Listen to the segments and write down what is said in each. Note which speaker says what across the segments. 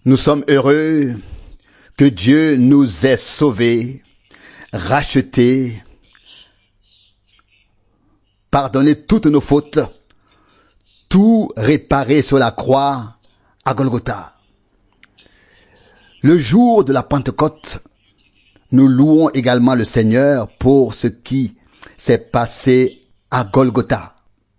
Speaker 1: Nous sommes heureux que Dieu nous ait sauvés, rachetés, pardonné toutes nos fautes, tout réparé sur la croix à Golgotha. Le jour de la Pentecôte, nous louons également le Seigneur pour ce qui s'est passé à Golgotha.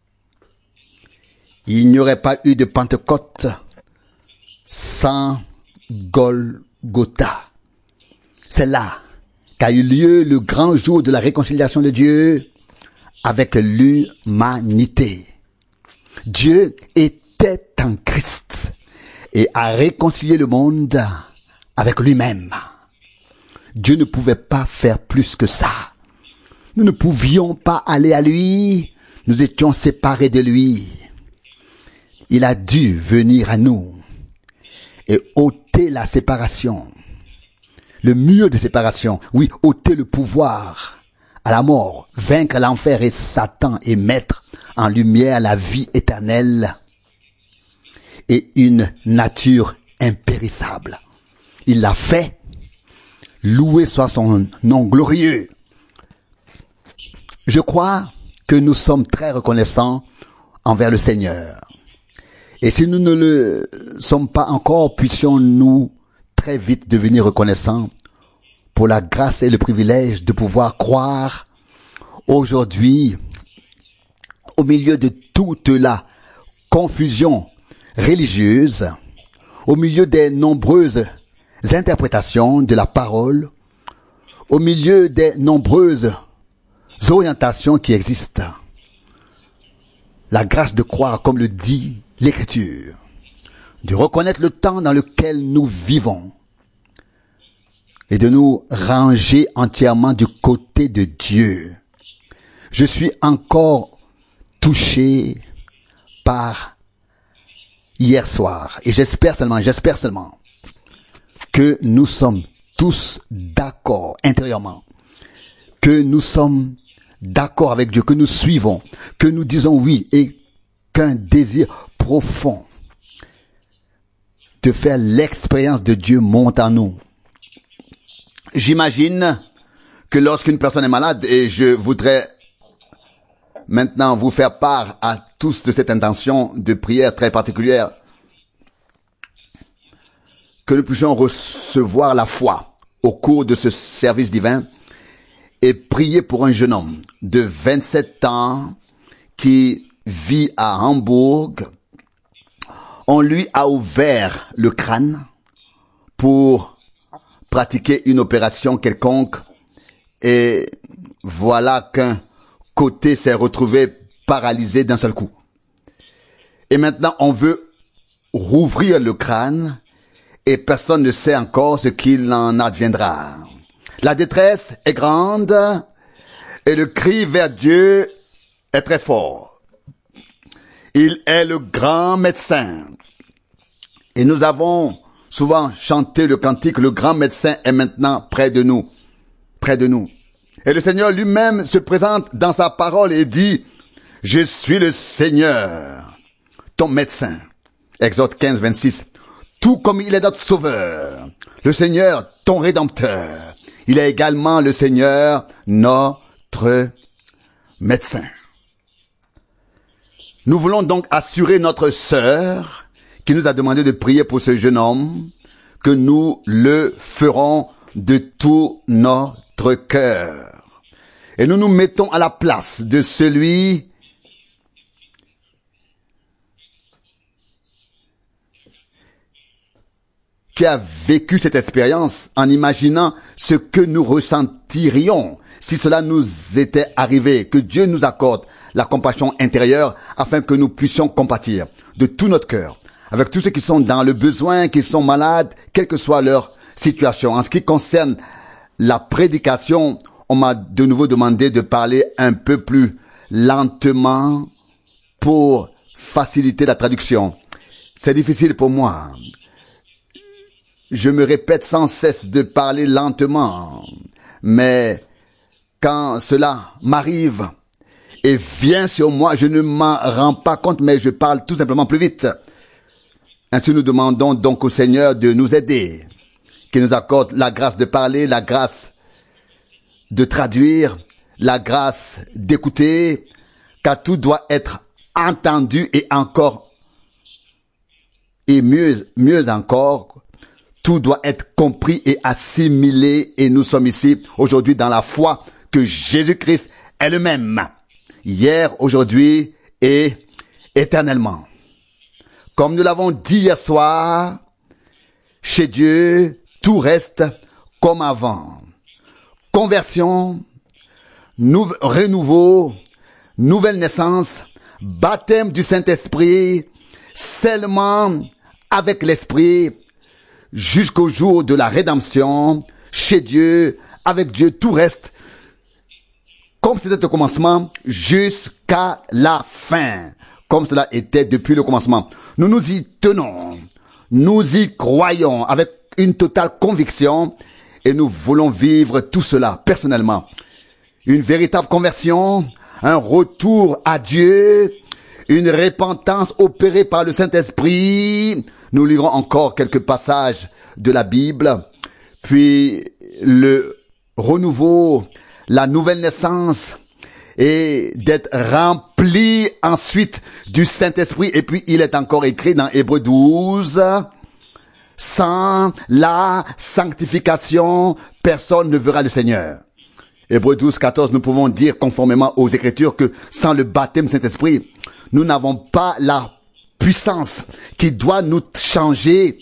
Speaker 1: Il n'y aurait pas eu de Pentecôte sans Golgotha. C'est là qu'a eu lieu le grand jour de la réconciliation de Dieu avec l'humanité. Dieu était en Christ et a réconcilié le monde avec lui-même. Dieu ne pouvait pas faire plus que ça. Nous ne pouvions pas aller à lui. Nous étions séparés de lui. Il a dû venir à nous et ôter la séparation, le mur de séparation, oui, ôter le pouvoir à la mort, vaincre l'enfer et Satan et mettre en lumière la vie éternelle et une nature impérissable. Il l'a fait. Loué soit son nom glorieux. Je crois que nous sommes très reconnaissants envers le Seigneur. Et si nous ne le sommes pas encore, puissions-nous très vite devenir reconnaissants pour la grâce et le privilège de pouvoir croire aujourd'hui, au milieu de toute la confusion religieuse, au milieu des nombreuses interprétations de la parole, au milieu des nombreuses orientations qui existent. La grâce de croire, comme le dit l'Écriture, de reconnaître le temps dans lequel nous vivons et de nous ranger entièrement du côté de Dieu. Je suis encore touché par hier soir et j'espère seulement que nous sommes tous d'accord intérieurement, que nous sommes d'accord avec Dieu, que nous suivons, que nous disons oui et qu'un désir profond de faire l'expérience de Dieu monte en nous. J'imagine que lorsqu'une personne est malade, et je voudrais maintenant vous faire part à tous de cette intention de prière très particulière, que nous puissions recevoir la foi au cours de ce service divin et prier pour un jeune homme de 27 ans qui vit à Hambourg. On lui a ouvert le crâne pour pratiquer une opération quelconque et voilà qu'un côté s'est retrouvé paralysé d'un seul coup. Et maintenant on veut rouvrir le crâne et personne ne sait encore ce qu'il en adviendra. La détresse est grande et le cri vers Dieu est très fort. Il est le grand médecin. Et nous avons souvent chanté le cantique, le grand médecin est maintenant près de nous. Près de nous. Et le Seigneur lui-même se présente dans sa parole et dit, je suis le Seigneur, ton médecin. Exode 15, 26. Tout comme il est notre sauveur, le Seigneur, ton rédempteur. Il est également le Seigneur, notre médecin. Nous voulons donc assurer notre sœur qui nous a demandé de prier pour ce jeune homme, que nous le ferons de tout notre cœur. Et nous nous mettons à la place de celui qui a vécu cette expérience en imaginant ce que nous ressentirions si cela nous était arrivé, que Dieu nous accorde la compassion intérieure afin que nous puissions compatir de tout notre cœur avec tous ceux qui sont dans le besoin, qui sont malades, quelle que soit leur situation. En ce qui concerne la prédication, on m'a de nouveau demandé de parler un peu plus lentement pour faciliter la traduction. C'est difficile pour moi. Je me répète sans cesse de parler lentement, mais quand cela m'arrive et vient sur moi, je ne m'en rends pas compte, mais je parle tout simplement plus vite. Ainsi nous demandons donc au Seigneur de nous aider, qu'il nous accorde la grâce de parler, la grâce de traduire, la grâce d'écouter, car tout doit être entendu et encore, et mieux encore, tout doit être compris et assimilé, et nous sommes ici aujourd'hui dans la foi que Jésus-Christ est le même, hier, aujourd'hui et éternellement. Comme nous l'avons dit hier soir, chez Dieu, tout reste comme avant. Conversion, renouveau, nouvelle naissance, baptême du Saint-Esprit, scellement avec l'Esprit, jusqu'au jour de la rédemption, chez Dieu, avec Dieu, tout reste comme c'était au commencement, jusqu'à la fin, comme cela était depuis le commencement. Nous nous y tenons, nous y croyons avec une totale conviction et nous voulons vivre tout cela personnellement. Une véritable conversion, un retour à Dieu, une repentance opérée par le Saint-Esprit. Nous lirons encore quelques passages de la Bible, puis le renouveau, la nouvelle naissance et d'être rempli ensuite du Saint-Esprit. Et puis il est encore écrit dans Hébreux 12, sans la sanctification, personne ne verra le Seigneur. Hébreux 12, 14, nous pouvons dire conformément aux Écritures que sans le baptême du Saint-Esprit, nous n'avons pas la puissance qui doit nous changer,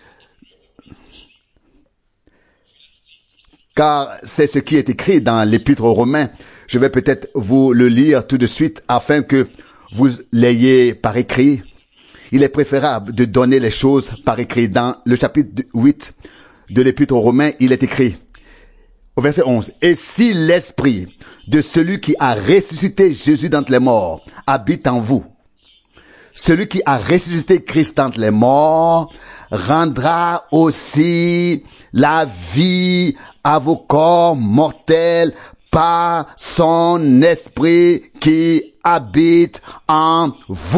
Speaker 1: car c'est ce qui est écrit dans l'Épître aux Romains. Je vais peut-être vous le lire tout de suite afin que vous l'ayez par écrit. Il est préférable de donner les choses par écrit. Dans le chapitre 8 de l'Épître aux Romains, il est écrit au verset 11, « Et si l'esprit de celui qui a ressuscité Jésus d'entre les morts habite en vous, celui qui a ressuscité Christ d'entre les morts rendra aussi la vie à vos corps mortels par son esprit qui habite en vous. »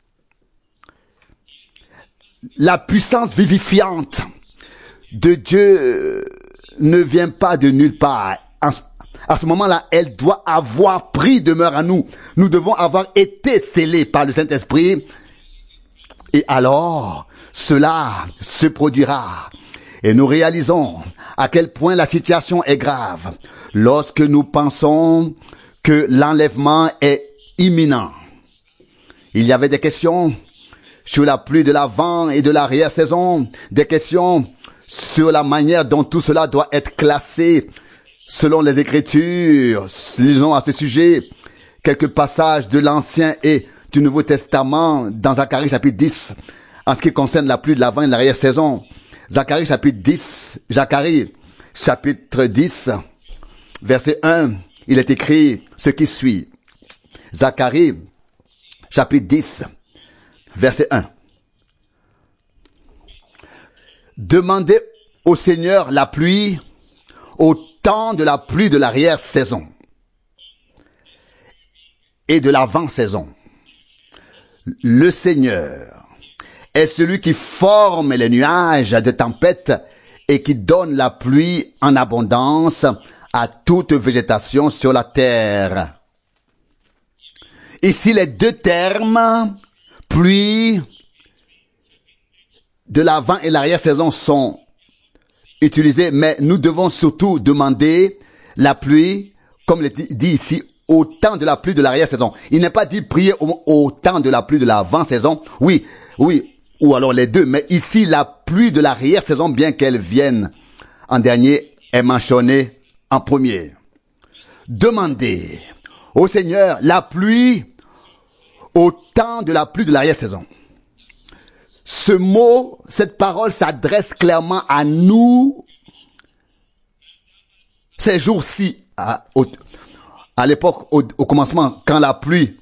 Speaker 1: La puissance vivifiante de Dieu ne vient pas de nulle part. À ce moment-là, elle doit avoir pris demeure à nous. Nous devons avoir été scellés par le Saint-Esprit. Et alors, cela se produira. Et nous réalisons à quel point la situation est grave lorsque nous pensons que l'enlèvement est imminent. Il y avait des questions sur la pluie de l'avant et de l'arrière-saison, des questions sur la manière dont tout cela doit être classé selon les Écritures. Lisons à ce sujet quelques passages de l'Ancien et du Nouveau Testament dans Zacharie chapitre 10 en ce qui concerne la pluie de l'avant et de l'arrière-saison. Zacharie chapitre 10, Zacharie chapitre 10, verset 1, il est écrit ce qui suit. Zacharie chapitre 10, verset 1. Demandez au Seigneur la pluie au temps de la pluie de l'arrière-saison et de l'avant-saison. Le Seigneur est celui qui forme les nuages de tempête et qui donne la pluie en abondance à toute végétation sur la terre. Ici, les deux termes, pluie de l'avant et l'arrière-saison sont utilisés, mais nous devons surtout demander la pluie, comme il est dit ici, au temps de la pluie de l'arrière-saison. Il n'est pas dit prier au temps de la pluie de l'avant-saison. Oui, ou alors les deux. Mais ici, la pluie de l'arrière-saison, bien qu'elle vienne en dernier, est mentionnée en premier. Demandez au Seigneur la pluie au temps de la pluie de l'arrière-saison. Ce mot, cette parole s'adresse clairement à nous ces jours-ci, à l'époque, au commencement, quand la pluie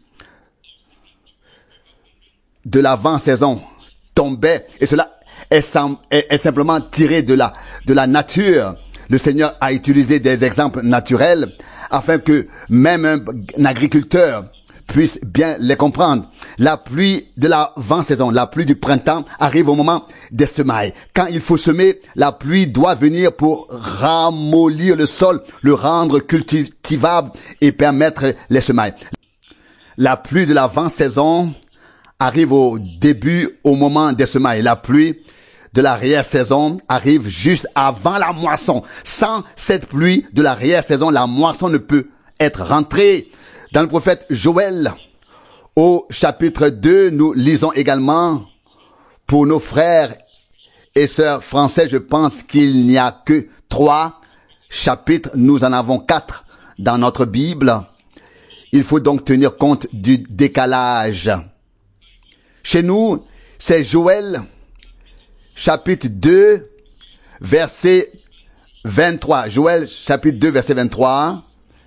Speaker 1: de l'avant-saison tombait, et cela est simplement tiré de la nature. Le Seigneur a utilisé des exemples naturels afin que même un agriculteur puisse bien les comprendre. La pluie de l'avant-saison, la pluie du printemps arrive au moment des semailles. Quand il faut semer, la pluie doit venir pour ramollir le sol, le rendre cultivable et permettre les semailles. La pluie de l'avant-saison arrive au début, au moment des semailles. La pluie de l'arrière-saison arrive juste avant la moisson. Sans cette pluie de l'arrière-saison, la moisson ne peut être rentrée. Dans le prophète Joël, au chapitre 2, nous lisons également pour nos frères et sœurs français, je pense qu'il n'y a que 3 chapitres. Nous en avons 4 dans notre Bible. Il faut donc tenir compte du décalage. Chez nous, c'est Joël, chapitre 2, verset 23. Joël, chapitre 2, verset 23.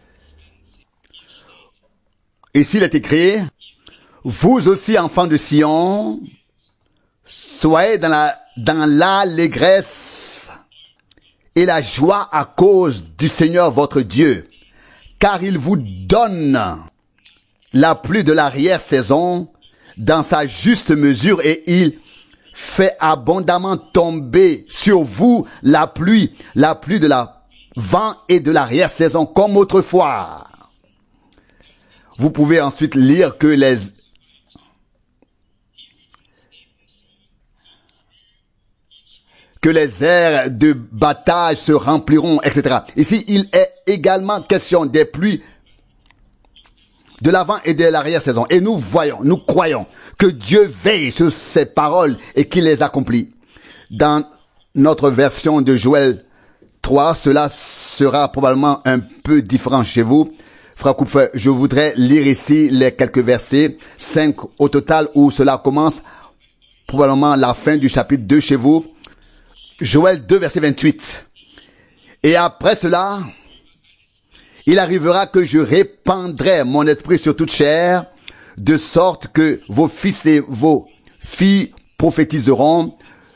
Speaker 1: Ici, il est écrit, « Vous aussi, enfants de Sion, soyez dans l'allégresse et la joie à cause du Seigneur votre Dieu, car il vous donne la pluie de l'arrière-saison dans sa juste mesure et il fait abondamment tomber sur vous la pluie de l'avant et de l'arrière-saison comme autrefois. » Vous pouvez ensuite lire que les aires de battage se rempliront, etc. Ici, il est également question des pluies de l'avant et de l'arrière-saison. Et nous croyons que Dieu veille sur ces paroles et qu'il les accomplit. Dans notre version de Joël 3, cela sera probablement un peu différent chez vous. Frère Kupfer, je voudrais lire ici les quelques versets, 5 au total, où cela commence, probablement la fin du chapitre 2 chez vous. Joël 2, verset 28. Et après cela, il arrivera que je répandrai mon esprit sur toute chair, de sorte que vos fils et vos filles prophétiseront,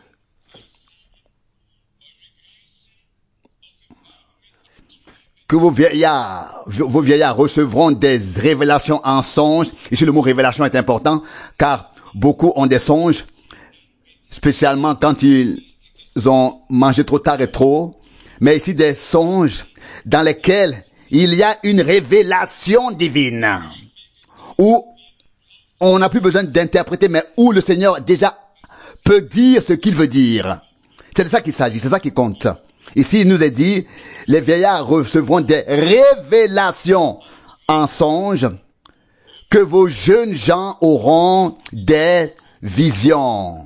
Speaker 1: que vos vieillards recevront des révélations en songe. Ici, le mot révélation est important, car beaucoup ont des songes, spécialement quand ils ont mangé trop tard et trop. Mais ici, des songes dans lesquels il y a une révélation divine, où on n'a plus besoin d'interpréter, mais où le Seigneur déjà peut dire ce qu'il veut dire. C'est de ça qu'il s'agit, c'est ça qui compte. Ici, il nous est dit, les vieillards recevront des révélations en songe, que vos jeunes gens auront des visions.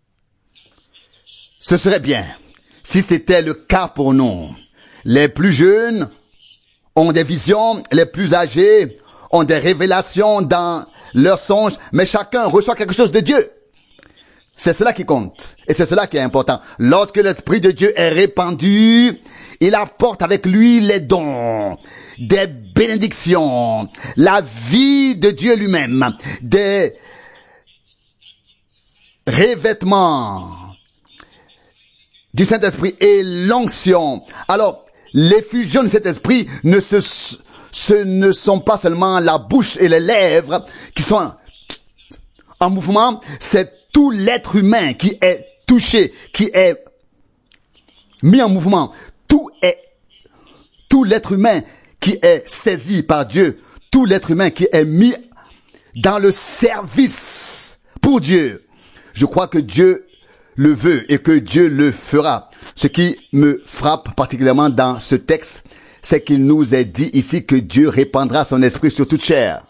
Speaker 1: Ce serait bien si c'était le cas pour nous. Les plus jeunes ont des visions, les plus âgés ont des révélations dans leurs songes, mais chacun reçoit quelque chose de Dieu. C'est cela qui compte. Et c'est cela qui est important. Lorsque l'Esprit de Dieu est répandu, il apporte avec lui les dons, des bénédictions, la vie de Dieu lui-même, des revêtements du Saint-Esprit et l'onction. Alors, l'effusion de cet esprit ne sont pas seulement la bouche et les lèvres qui sont en mouvement, c'est tout l'être humain qui est touché, qui est mis en mouvement. Tout l'être humain qui est saisi par Dieu, tout l'être humain qui est mis dans le service pour Dieu. Je crois que Dieu le veut et que Dieu le fera. Ce qui me frappe particulièrement dans ce texte, c'est qu'il nous est dit ici que Dieu répandra son esprit sur toute chair.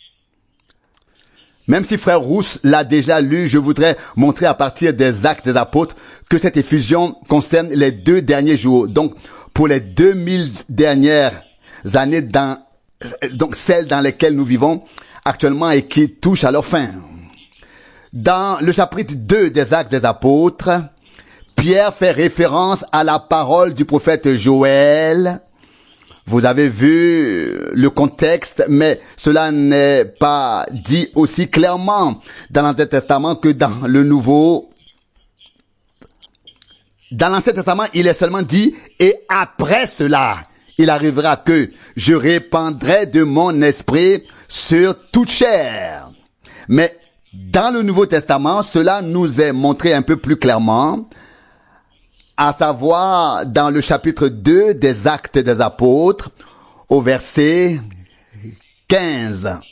Speaker 1: Même si frère Rousse l'a déjà lu, je voudrais montrer à partir des Actes des Apôtres que cette effusion concerne les 2 derniers jours. Donc, pour les 2000 dernières années, donc celles dans lesquelles nous vivons actuellement et qui touchent à leur fin. Dans le chapitre 2 des Actes des Apôtres, Pierre fait référence à la parole du prophète Joël. Vous avez vu le contexte, mais cela n'est pas dit aussi clairement dans l'Ancien Testament que dans le Nouveau. Dans l'Ancien Testament, il est seulement dit « et après cela ». il arrivera que je répandrai de mon esprit sur toute chair. Mais dans le Nouveau Testament, cela nous est montré un peu plus clairement, à savoir dans le chapitre 2 des Actes des Apôtres, au verset 15.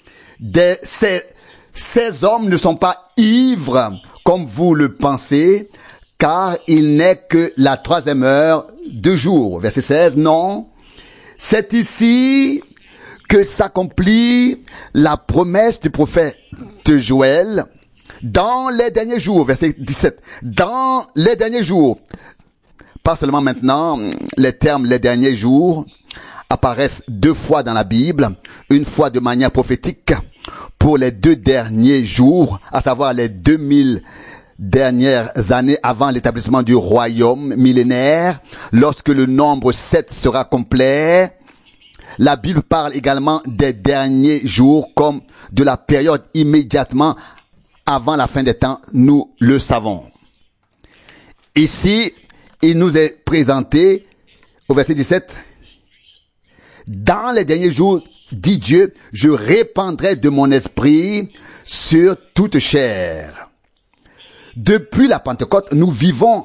Speaker 1: Ces hommes ne sont pas ivres comme vous le pensez, car il n'est que la 3e heure du jour. Verset 16, non. C'est ici que s'accomplit la promesse du prophète Joël dans les derniers jours. Verset 17, dans les derniers jours. Pas seulement maintenant, les termes les derniers jours apparaissent 2 fois dans la Bible, une fois de manière prophétique pour les 2 derniers jours, à savoir les 2000 dernières années avant l'établissement du royaume millénaire, lorsque le nombre 7 sera complet. La Bible parle également des derniers jours comme de la période immédiatement avant la fin des temps, nous le savons. Ici, il nous est présenté au verset 17, dans les derniers jours, dit Dieu, je répandrai de mon esprit sur toute chair. Depuis la Pentecôte, nous vivons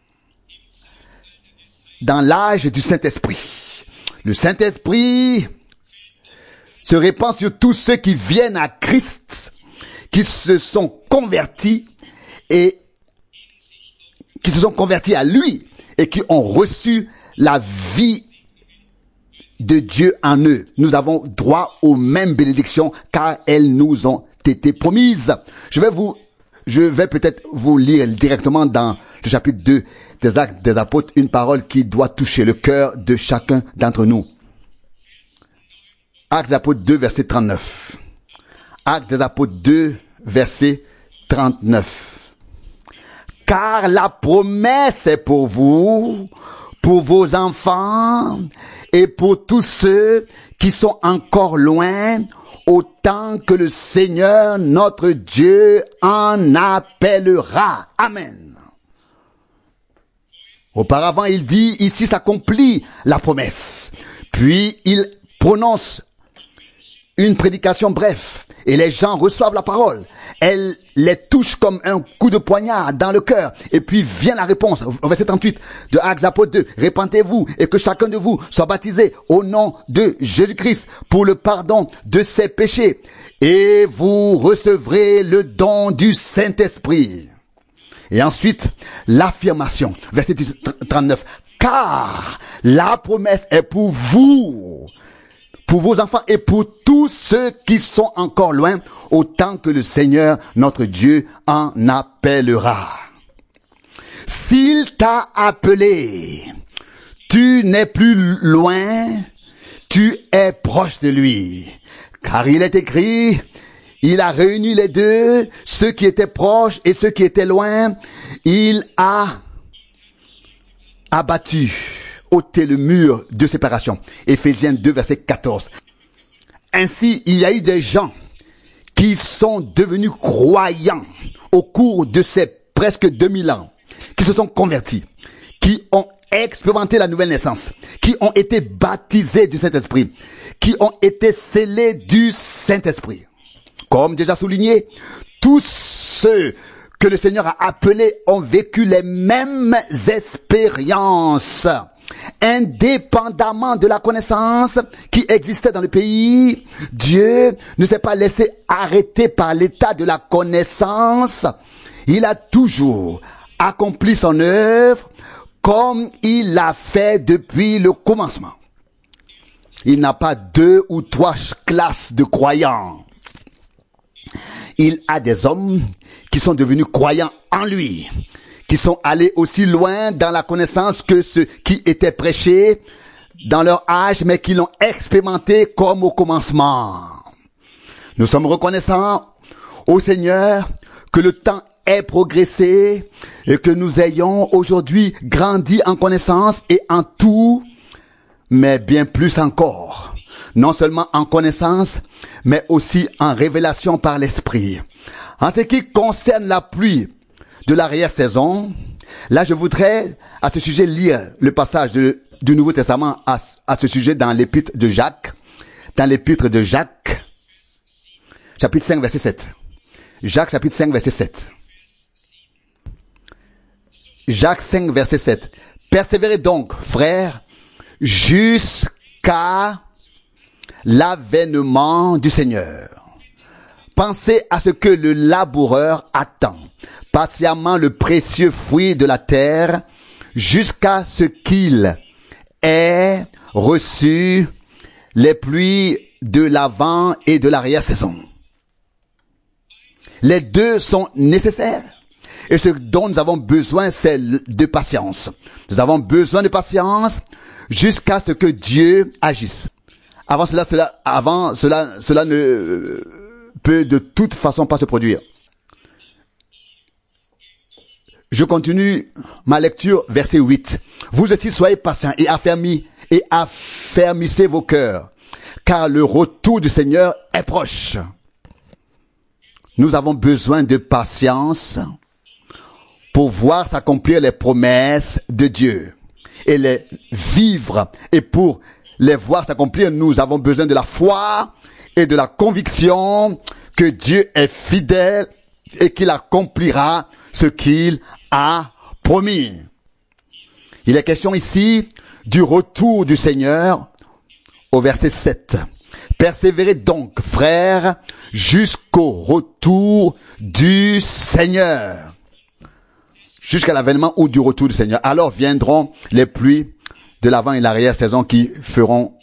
Speaker 1: dans l'âge du Saint-Esprit. Le Saint-Esprit se répand sur tous ceux qui viennent à Christ, qui se sont convertis et qui se sont convertis à lui et qui ont reçu la vie de Dieu en eux. Nous avons droit aux mêmes bénédictions car elles nous ont été promises. Je vais peut-être vous lire directement dans le chapitre 2 des Actes des Apôtres une parole qui doit toucher le cœur de chacun d'entre nous. Actes des Apôtres 2, verset 39. Actes des Apôtres 2, verset 39. Car la promesse est pour vous, pour vos enfants et pour tous ceux qui sont encore loin, autant que le Seigneur notre Dieu en appellera. Amen. Auparavant, il dit, ici s'accomplit la promesse. Puis, il prononce une prédication bref et les gens reçoivent la parole. Elle les touche comme un coup de poignard dans le cœur. Et puis vient la réponse, au verset 38 de Actes des Apôtres 2. Répentez-vous et que chacun de vous soit baptisé au nom de Jésus-Christ pour le pardon de ses péchés. Et vous recevrez le don du Saint-Esprit. Et ensuite, l'affirmation, verset 39. Car la promesse est pour vous, pour vos enfants et pour tous ceux qui sont encore loin, autant que le Seigneur, notre Dieu, en appellera. S'il t'a appelé, tu n'es plus loin, tu es proche de lui. Car il est écrit, il a réuni les deux, ceux qui étaient proches et ceux qui étaient loin. Il a abattu, ôté le mur de séparation. Éphésiens 2, verset 14. Ainsi, il y a eu des gens qui sont devenus croyants au cours de ces presque 2000 ans, qui se sont convertis, qui ont expérimenté la nouvelle naissance, qui ont été baptisés du Saint-Esprit, qui ont été scellés du Saint-Esprit. Comme déjà souligné, tous ceux que le Seigneur a appelés ont vécu les mêmes expériences. Indépendamment de la connaissance qui existait dans le pays, Dieu ne s'est pas laissé arrêter par l'état de la connaissance. Il a toujours accompli son œuvre comme il l'a fait depuis le commencement. Il n'a pas 2 ou 3 classes de croyants. Il a des hommes qui sont devenus croyants en lui, qui sont allés aussi loin dans la connaissance que ceux qui étaient prêchés dans leur âge, mais qui l'ont expérimenté comme au commencement. Nous sommes reconnaissants au Seigneur que le temps ait progressé et que nous ayons aujourd'hui grandi en connaissance et en tout, mais bien plus encore. Non seulement en connaissance, mais aussi en révélation par l'Esprit. En ce qui concerne la pluie de l'arrière-saison, là je voudrais à ce sujet lire le passage de du Nouveau Testament à ce sujet dans l'épître de Jacques. Dans l'épître de Jacques, chapitre 5, verset 7. Jacques, chapitre 5, verset 7. Jacques 5, verset 7. Persévérez donc, frères, jusqu'à l'avènement du Seigneur. Pensez à ce que le laboureur attend, patiemment le précieux fruit de la terre, jusqu'à ce qu'il ait reçu les pluies de l'avant et de l'arrière-saison. Les deux sont nécessaires. Et ce dont nous avons besoin, c'est de patience. Nous avons besoin de patience jusqu'à ce que Dieu agisse. Avant cela ne peut de toute façon pas se produire. Je continue ma lecture, verset 8. Vous aussi soyez patients et affermissez vos cœurs, car le retour du Seigneur est proche. Nous avons besoin de patience pour voir s'accomplir les promesses de Dieu et les vivre. Et pour les voir s'accomplir, nous avons besoin de la foi et de la conviction que Dieu est fidèle et qu'il accomplira ce qu'il a promis. Il est question ici du retour du Seigneur au verset 7. Persévérez donc, frères, jusqu'au retour du Seigneur. Jusqu'à l'avènement ou du retour du Seigneur. Alors viendront les pluies de l'avant et l'arrière-saison qui feront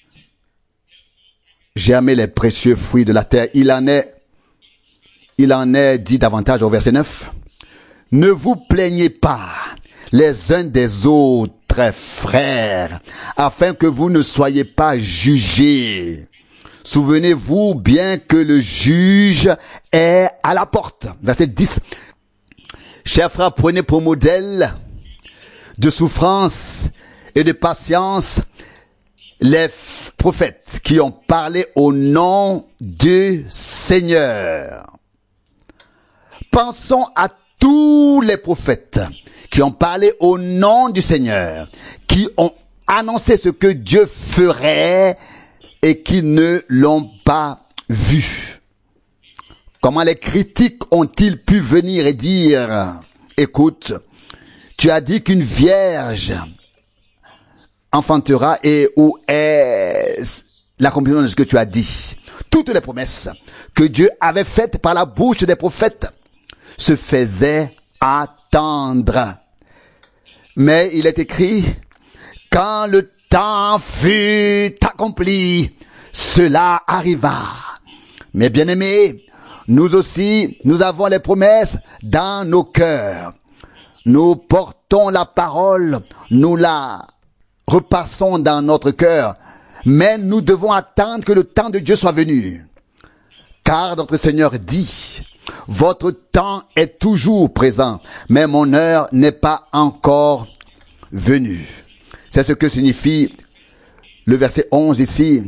Speaker 1: germer les précieux fruits de la terre. Il en est dit davantage au verset 9. Ne vous plaignez pas les uns des autres, frères, afin que vous ne soyez pas jugés. Souvenez-vous bien que le juge est à la porte. Verset 10. Chers frères, prenez pour modèle de souffrance et de patience les prophètes qui ont parlé au nom du Seigneur. Pensons à tous les prophètes qui ont parlé au nom du Seigneur, qui ont annoncé ce que Dieu ferait et qui ne l'ont pas vu. Comment les critiques ont-ils pu venir et dire, écoute, tu as dit qu'une vierge enfantera et où est l'accomplissement de ce que tu as dit? Toutes les promesses que Dieu avait faites par la bouche des prophètes se faisaient attendre. Mais il est écrit, quand le temps fut accompli, cela arriva. Mes bien-aimés, nous aussi, nous avons les promesses dans nos cœurs. Nous portons la parole, nous la repassons dans notre cœur, mais nous devons attendre que le temps de Dieu soit venu. Car notre Seigneur dit, votre temps est toujours présent, mais mon heure n'est pas encore venue. C'est ce que signifie le verset 11 ici.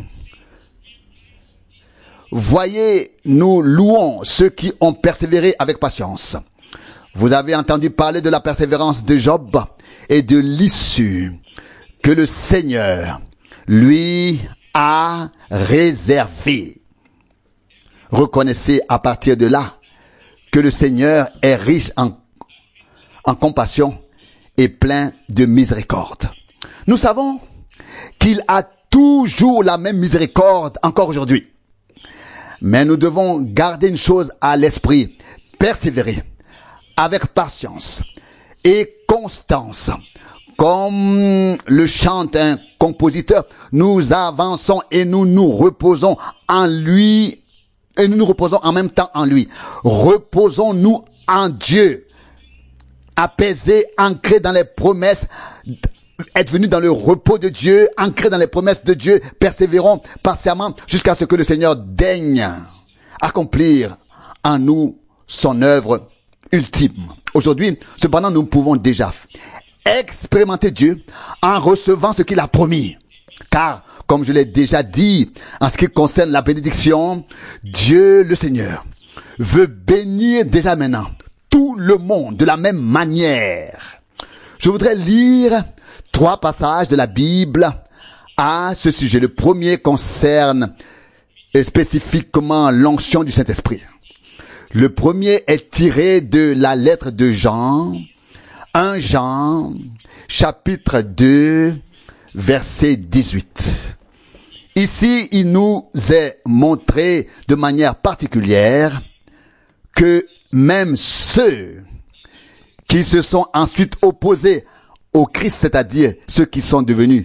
Speaker 1: Voyez, nous louons ceux qui ont persévéré avec patience. Vous avez entendu parler de la persévérance de Job et de l'issue que le Seigneur lui a réservée. Reconnaissez à partir de là que le Seigneur est riche en compassion et plein de miséricorde. Nous savons qu'il a toujours la même miséricorde encore aujourd'hui. Mais nous devons garder une chose à l'esprit, persévérer avec patience et constance. Comme le chante un compositeur, nous avançons et nous nous reposons en lui, et nous nous reposons en même temps en lui. Reposons-nous en Dieu, apaisés, ancrés dans les promesses, être venus dans le repos de Dieu, ancrés dans les promesses de Dieu, persévérons patiemment jusqu'à ce que le Seigneur daigne accomplir en nous son œuvre ultime. Aujourd'hui, cependant, nous pouvons déjà expérimenter Dieu en recevant ce qu'il a promis. Car, comme je l'ai déjà dit, en ce qui concerne la bénédiction, Dieu le Seigneur veut bénir déjà maintenant tout le monde de la même manière. Je voudrais lire 3 passages de la Bible à ce sujet. Le premier concerne spécifiquement l'onction du Saint-Esprit. Le premier est tiré de la lettre de Jean, 1 Jean, chapitre 2, verset 18. Ici, il nous est montré de manière particulière que même ceux qui se sont ensuite opposés au Christ, c'est-à-dire ceux qui sont devenus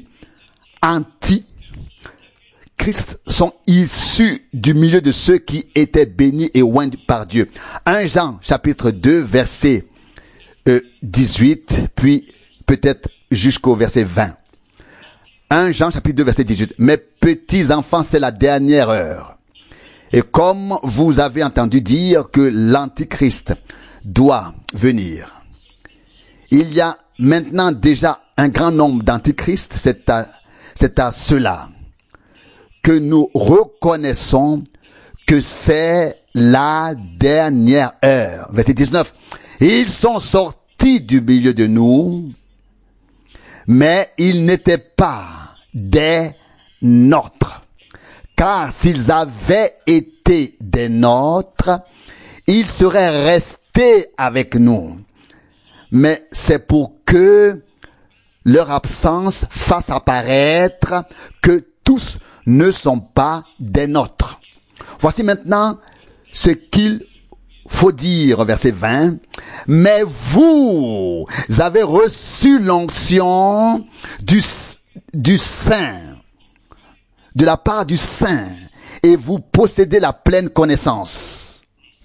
Speaker 1: anti-Christ, sont issus du milieu de ceux qui étaient bénis et oints par Dieu. 1 Jean, chapitre 2, verset 18, puis peut-être jusqu'au verset 20. 1 Jean, chapitre 2, verset 18. Mes petits enfants, c'est la dernière heure. Et comme vous avez entendu dire que l'Antichrist doit venir, il y a maintenant déjà un grand nombre d'antichrists, c'est à cela que nous reconnaissons que c'est la dernière heure. Verset 19. Ils sont sortis du milieu de nous, mais ils n'étaient pas des nôtres. Car s'ils avaient été des nôtres, ils seraient restés avec nous. Mais c'est pour que leur absence fasse apparaître que tous ne sont pas des nôtres. Voici maintenant ce qu'il faut dire, verset 20. Mais vous avez reçu l'onction du Saint, de la part du Saint, et vous possédez la pleine connaissance.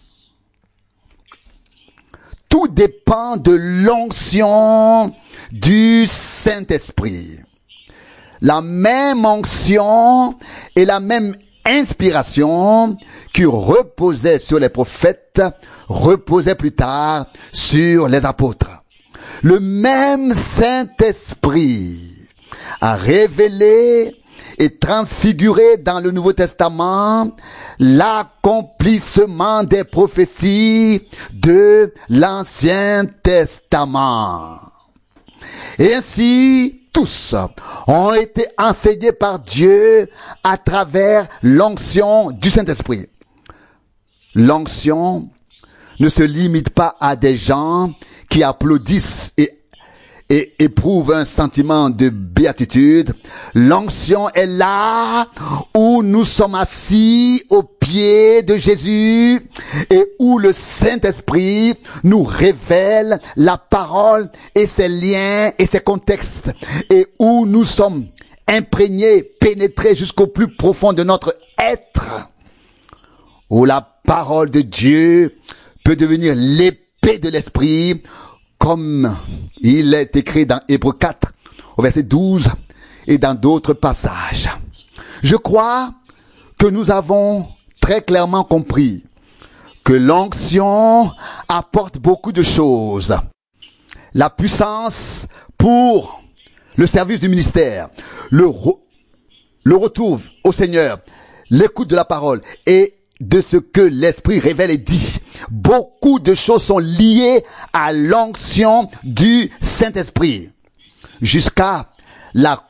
Speaker 1: Tout dépend de l'onction du Saint-Esprit. La même onction et la même inspiration qui reposait sur les prophètes reposait plus tard sur les apôtres. Le même Saint-Esprit a révélé et transfiguré dans le Nouveau Testament l'accomplissement des prophéties de l'Ancien Testament. Et ainsi, tous ont été enseignés par Dieu à travers l'onction du Saint-Esprit. L'onction ne se limite pas à des gens qui applaudissent et éprouvent un sentiment de béatitude. L'onction est là où nous sommes assis aux pieds de Jésus et où le Saint-Esprit nous révèle la parole et ses liens et ses contextes et où nous sommes imprégnés, pénétrés jusqu'au plus profond de notre être, où la parole de Dieu peut devenir l'épée de l'esprit, comme il est écrit dans Hébreux 4, au verset 12, et dans d'autres passages. Je crois que nous avons très clairement compris que l'onction apporte beaucoup de choses. La puissance pour le service du ministère, le retour au Seigneur, l'écoute de la parole et de ce que l'Esprit révèle et dit. Beaucoup de choses sont liées à l'onction du Saint-Esprit jusqu'à la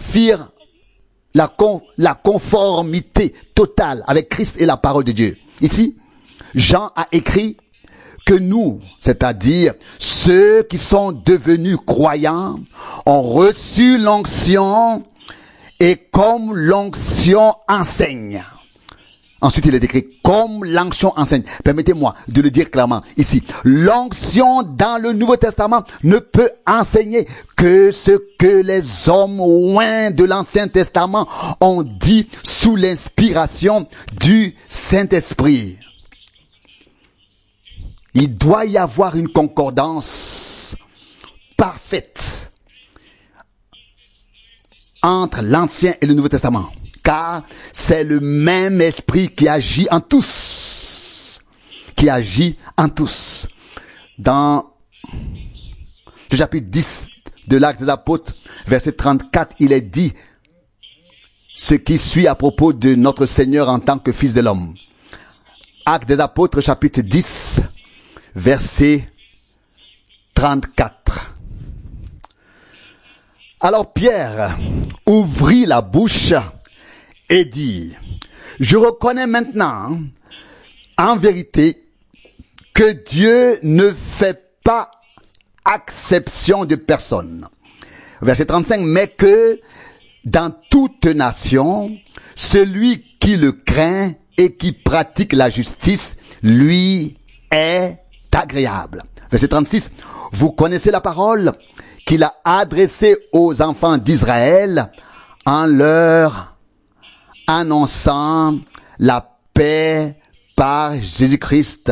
Speaker 1: conformité totale avec Christ et la parole de Dieu. Ici, Jean a écrit que nous, c'est-à-dire ceux qui sont devenus croyants, ont reçu l'onction et comme l'onction enseigne. Ensuite, il est écrit comme l'onction enseigne. Permettez-moi de le dire clairement ici. L'onction dans le Nouveau Testament ne peut enseigner que ce que les hommes oints de l'Ancien Testament ont dit sous l'inspiration du Saint-Esprit. Il doit y avoir une concordance parfaite entre l'Ancien et le Nouveau Testament. Car c'est le même esprit qui agit en tous. Qui agit en tous. Dans le chapitre 10 de l'Acte des Apôtres, verset 34, il est dit ce qui suit à propos de notre Seigneur en tant que Fils de l'homme. Acte des Apôtres, chapitre 10, verset 34. Alors Pierre ouvrit la bouche et dit, je reconnais maintenant, en vérité, que Dieu ne fait pas acception de personne. Verset 35, mais que dans toute nation, celui qui le craint et qui pratique la justice, lui est agréable. Verset 36, vous connaissez la parole qu'il a adressée aux enfants d'Israël en leur annonçant la paix par Jésus-Christ.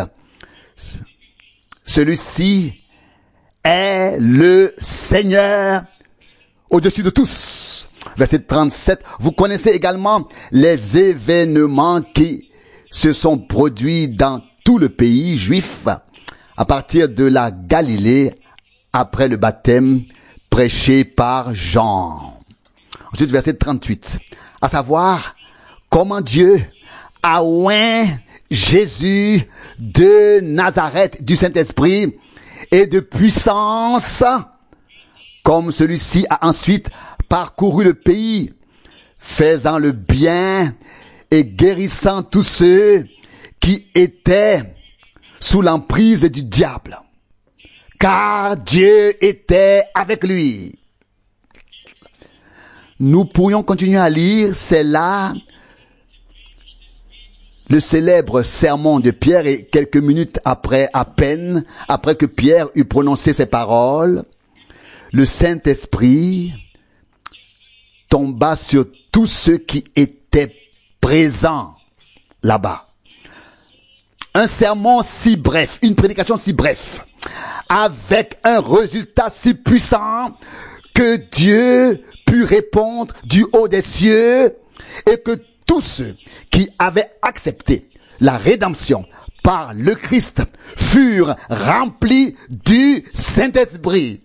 Speaker 1: Celui-ci est le Seigneur au-dessus de tous. Verset 37, vous connaissez également les événements qui se sont produits dans tout le pays juif à partir de la Galilée après le baptême prêché par Jean. Ensuite, verset 38, à savoir comment Dieu a oint Jésus de Nazareth du Saint-Esprit et de puissance, comme celui-ci a ensuite parcouru le pays, faisant le bien et guérissant tous ceux qui étaient sous l'emprise du diable, car Dieu était avec lui. Nous pourrions continuer à lire, c'est là le célèbre sermon de Pierre, et quelques minutes après, à peine, après que Pierre eut prononcé ces paroles, le Saint-Esprit tomba sur tous ceux qui étaient présents là-bas. Un sermon si bref, une prédication si bref, avec un résultat si puissant que Dieu put répondre du haut des cieux et que tous ceux qui avaient accepté la rédemption par le Christ furent remplis du Saint-Esprit.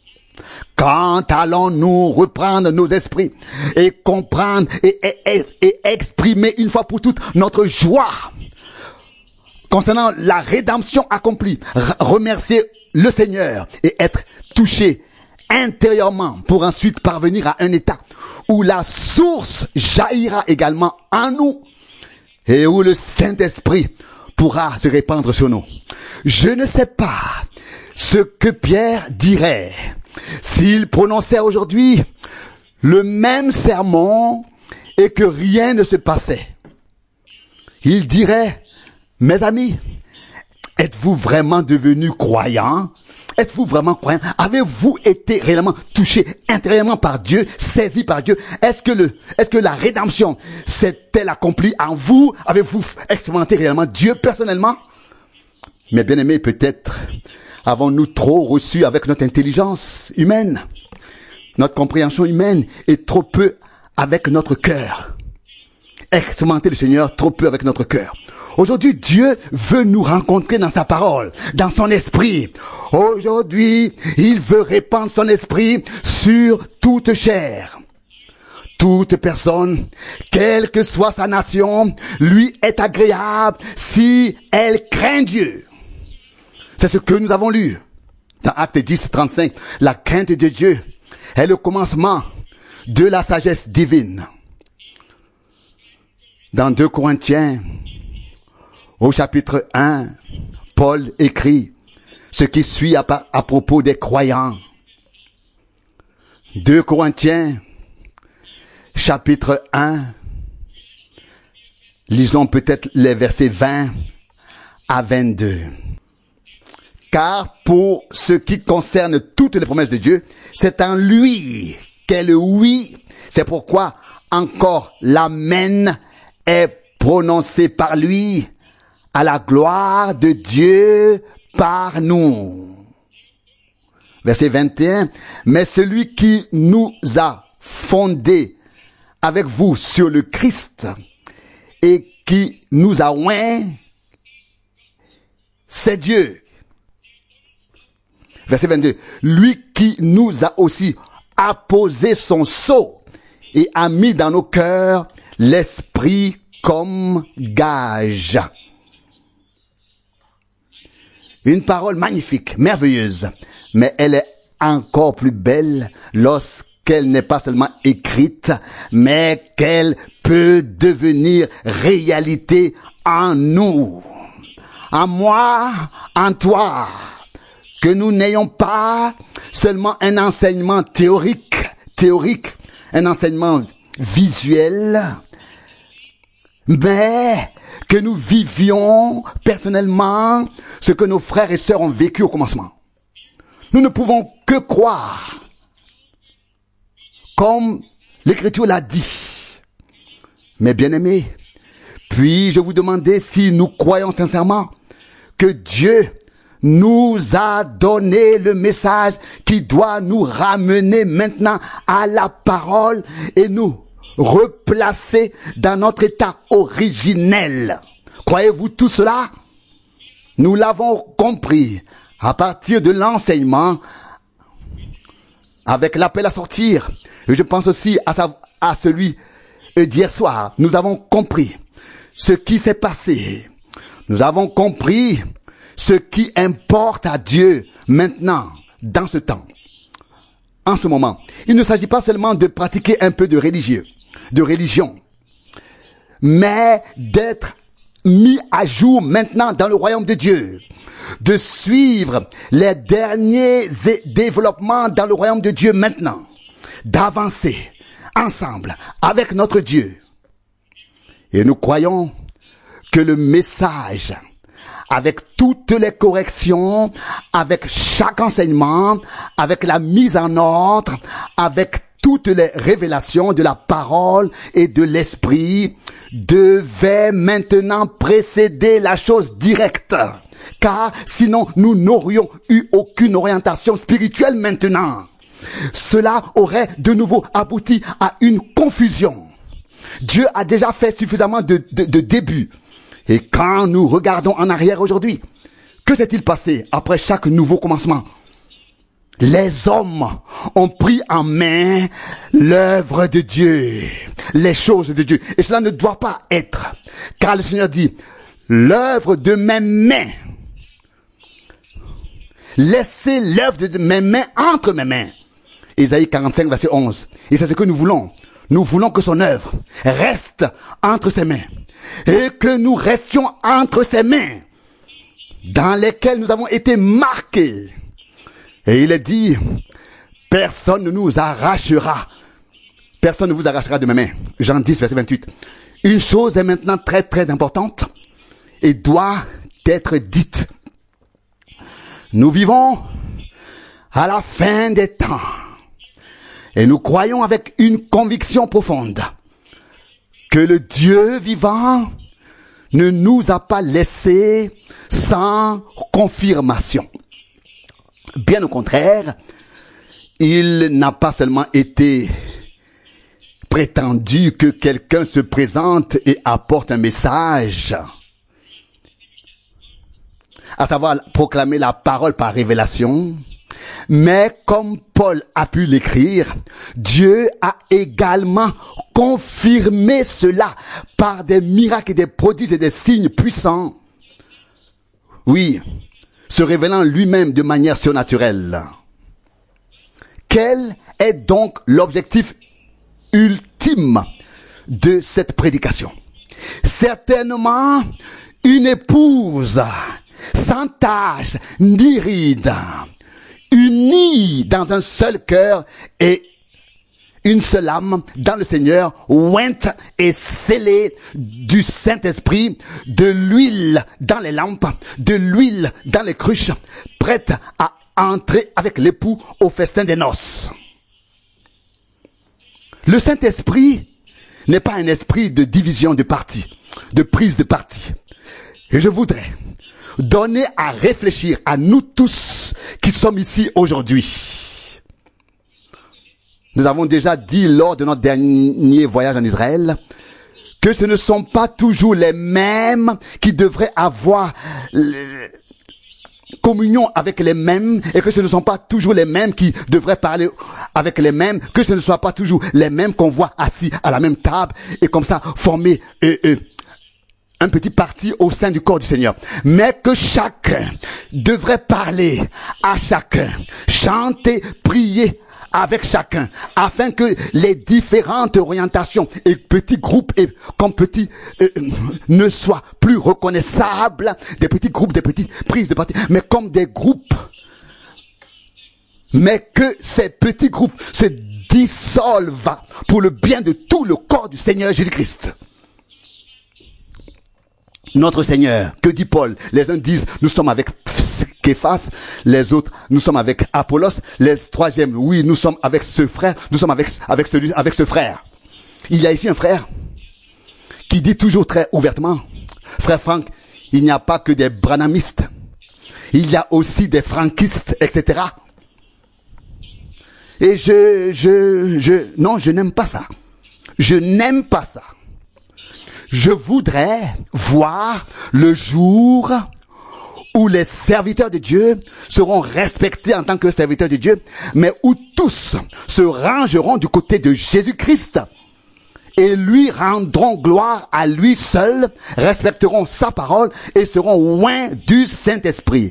Speaker 1: Quand allons-nous reprendre nos esprits et comprendre et exprimer une fois pour toutes notre joie concernant la rédemption accomplie, remercier le Seigneur et être touché intérieurement pour ensuite parvenir à un état où la source jaillira également en nous et où le Saint-Esprit pourra se répandre sur nous. Je ne sais pas ce que Pierre dirait s'il prononçait aujourd'hui le même sermon et que rien ne se passait. Il dirait, mes amis, êtes-vous vraiment devenus croyants? Êtes-vous vraiment croyants? Avez-vous été réellement touchés intérieurement par Dieu, saisis par Dieu? Est-ce que la rédemption s'est-elle accomplie en vous? Avez-vous expérimenté réellement Dieu personnellement? Mais bien aimés, peut-être avons-nous trop reçu avec notre intelligence humaine, notre compréhension humaine, et trop peu avec notre cœur. Expérimenter le Seigneur trop peu avec notre cœur. Aujourd'hui, Dieu veut nous rencontrer dans sa parole, dans son esprit. Aujourd'hui, il veut répandre son esprit sur toute chair. Toute personne, quelle que soit sa nation, lui est agréable si elle craint Dieu. C'est ce que nous avons lu dans Actes 10, 35. La crainte de Dieu est le commencement de la sagesse divine. Dans 2 Corinthiens, au chapitre 1, Paul écrit ce qui suit à propos des croyants. 2 Corinthiens, chapitre 1, lisons peut-être les versets 20 à 22. Car pour ce qui concerne toutes les promesses de Dieu, c'est en lui qu'est le oui. C'est pourquoi encore l'amen est prononcé par lui à la gloire de Dieu par nous. Verset 21. Mais celui qui nous a fondés avec vous sur le Christ et qui nous a oints, c'est Dieu. Verset 22. Lui qui nous a aussi apposé son sceau et a mis dans nos cœurs l'esprit comme gage. Une parole magnifique, merveilleuse, mais elle est encore plus belle lorsqu'elle qu'elle n'est pas seulement écrite, mais qu'elle peut devenir réalité en nous, en moi, en toi. Que nous n'ayons pas seulement un enseignement théorique, un enseignement visuel, mais que nous vivions personnellement ce que nos frères et sœurs ont vécu au commencement. Nous ne pouvons que croire, comme l'Écriture l'a dit. Mes bien-aimés, puis-je vous demander si nous croyons sincèrement que Dieu nous a donné le message qui doit nous ramener maintenant à la parole et nous replacer dans notre état originel. Croyez-vous tout cela? Nous l'avons compris à partir de l'enseignement avec l'appel à sortir. Et je pense aussi à celui d'hier soir. Nous avons compris ce qui s'est passé. Nous avons compris ce qui importe à Dieu maintenant, dans ce temps, en ce moment. Il ne s'agit pas seulement de pratiquer un peu de religion, mais d'être mis à jour maintenant dans le royaume de Dieu, de suivre les derniers développements dans le royaume de Dieu maintenant, d'avancer ensemble avec notre Dieu. Et nous croyons que le message, avec toutes les corrections, avec chaque enseignement, avec la mise en ordre, avec toutes les révélations de la parole et de l'esprit, devait maintenant précéder la chose directe. Car sinon, nous n'aurions eu aucune orientation spirituelle maintenant. Cela aurait de nouveau abouti à une confusion. Dieu a déjà fait suffisamment de débuts. Et quand nous regardons en arrière aujourd'hui, que s'est-il passé après chaque nouveau commencement? Les hommes ont pris en main l'œuvre de Dieu, les choses de Dieu. Et cela ne doit pas être. Car le Seigneur dit, l'œuvre de mes mains, laissez l'œuvre de mes mains entre mes mains. Ésaïe 45, verset 11. Et c'est ce que nous voulons. Nous voulons que son œuvre reste entre ses mains. Et que nous restions entre ses mains, dans lesquelles nous avons été marqués. Et il est dit, personne ne nous arrachera. Personne ne vous arrachera de mes mains. Jean 10, verset 28. Une chose est maintenant très très importante et doit être dite. Nous vivons à la fin des temps. Et nous croyons avec une conviction profonde que le Dieu vivant ne nous a pas laissés sans confirmation. Bien au contraire, il n'a pas seulement été prétendu que quelqu'un se présente et apporte un message, à savoir proclamer la parole par révélation, mais comme Paul a pu l'écrire, Dieu a également confirmé cela par des miracles et des prodiges et des signes puissants. Oui, se révélant lui-même de manière surnaturelle. Quel est donc l'objectif ultime de cette prédication? Certainement, une épouse sans tache ni ride, unie dans un seul cœur et une seule âme dans le Seigneur, ointe et scellée du Saint-Esprit, de l'huile dans les lampes, de l'huile dans les cruches, prête à entrer avec l'époux au festin des noces. Le Saint-Esprit n'est pas un esprit de division de parti, de prise de parti. Et je voudrais donner à réfléchir à nous tous qui sommes ici aujourd'hui. Nous avons déjà dit lors de notre dernier voyage en Israël que ce ne sont pas toujours les mêmes qui devraient avoir communion avec les mêmes et que ce ne sont pas toujours les mêmes qui devraient parler avec les mêmes, que ce ne soit pas toujours les mêmes qu'on voit assis à la même table et comme ça former un petit parti au sein du corps du Seigneur. Mais que chacun devrait parler à chacun, chanter, prier avec chacun, afin que les différentes orientations et petits groupes et comme petits ne soient plus reconnaissables, des petits groupes, des petites prises de parti, mais comme des groupes, mais que ces petits groupes se dissolvent pour le bien de tout le corps du Seigneur Jésus-Christ. Notre Seigneur, que dit Paul? Les uns disent, nous sommes avec Képhas, les autres, nous sommes avec Apollos, les troisièmes, oui, nous sommes avec ce frère, nous sommes avec ce frère. Il y a ici un frère qui dit toujours très ouvertement, frère Franck, il n'y a pas que des branhamistes, il y a aussi des franquistes, etc. Et non, je n'aime pas ça. Je n'aime pas ça. Je voudrais voir le jour où les serviteurs de Dieu seront respectés en tant que serviteurs de Dieu, mais où tous se rangeront du côté de Jésus-Christ et lui rendront gloire à lui seul, respecteront sa parole et seront loin du Saint-Esprit.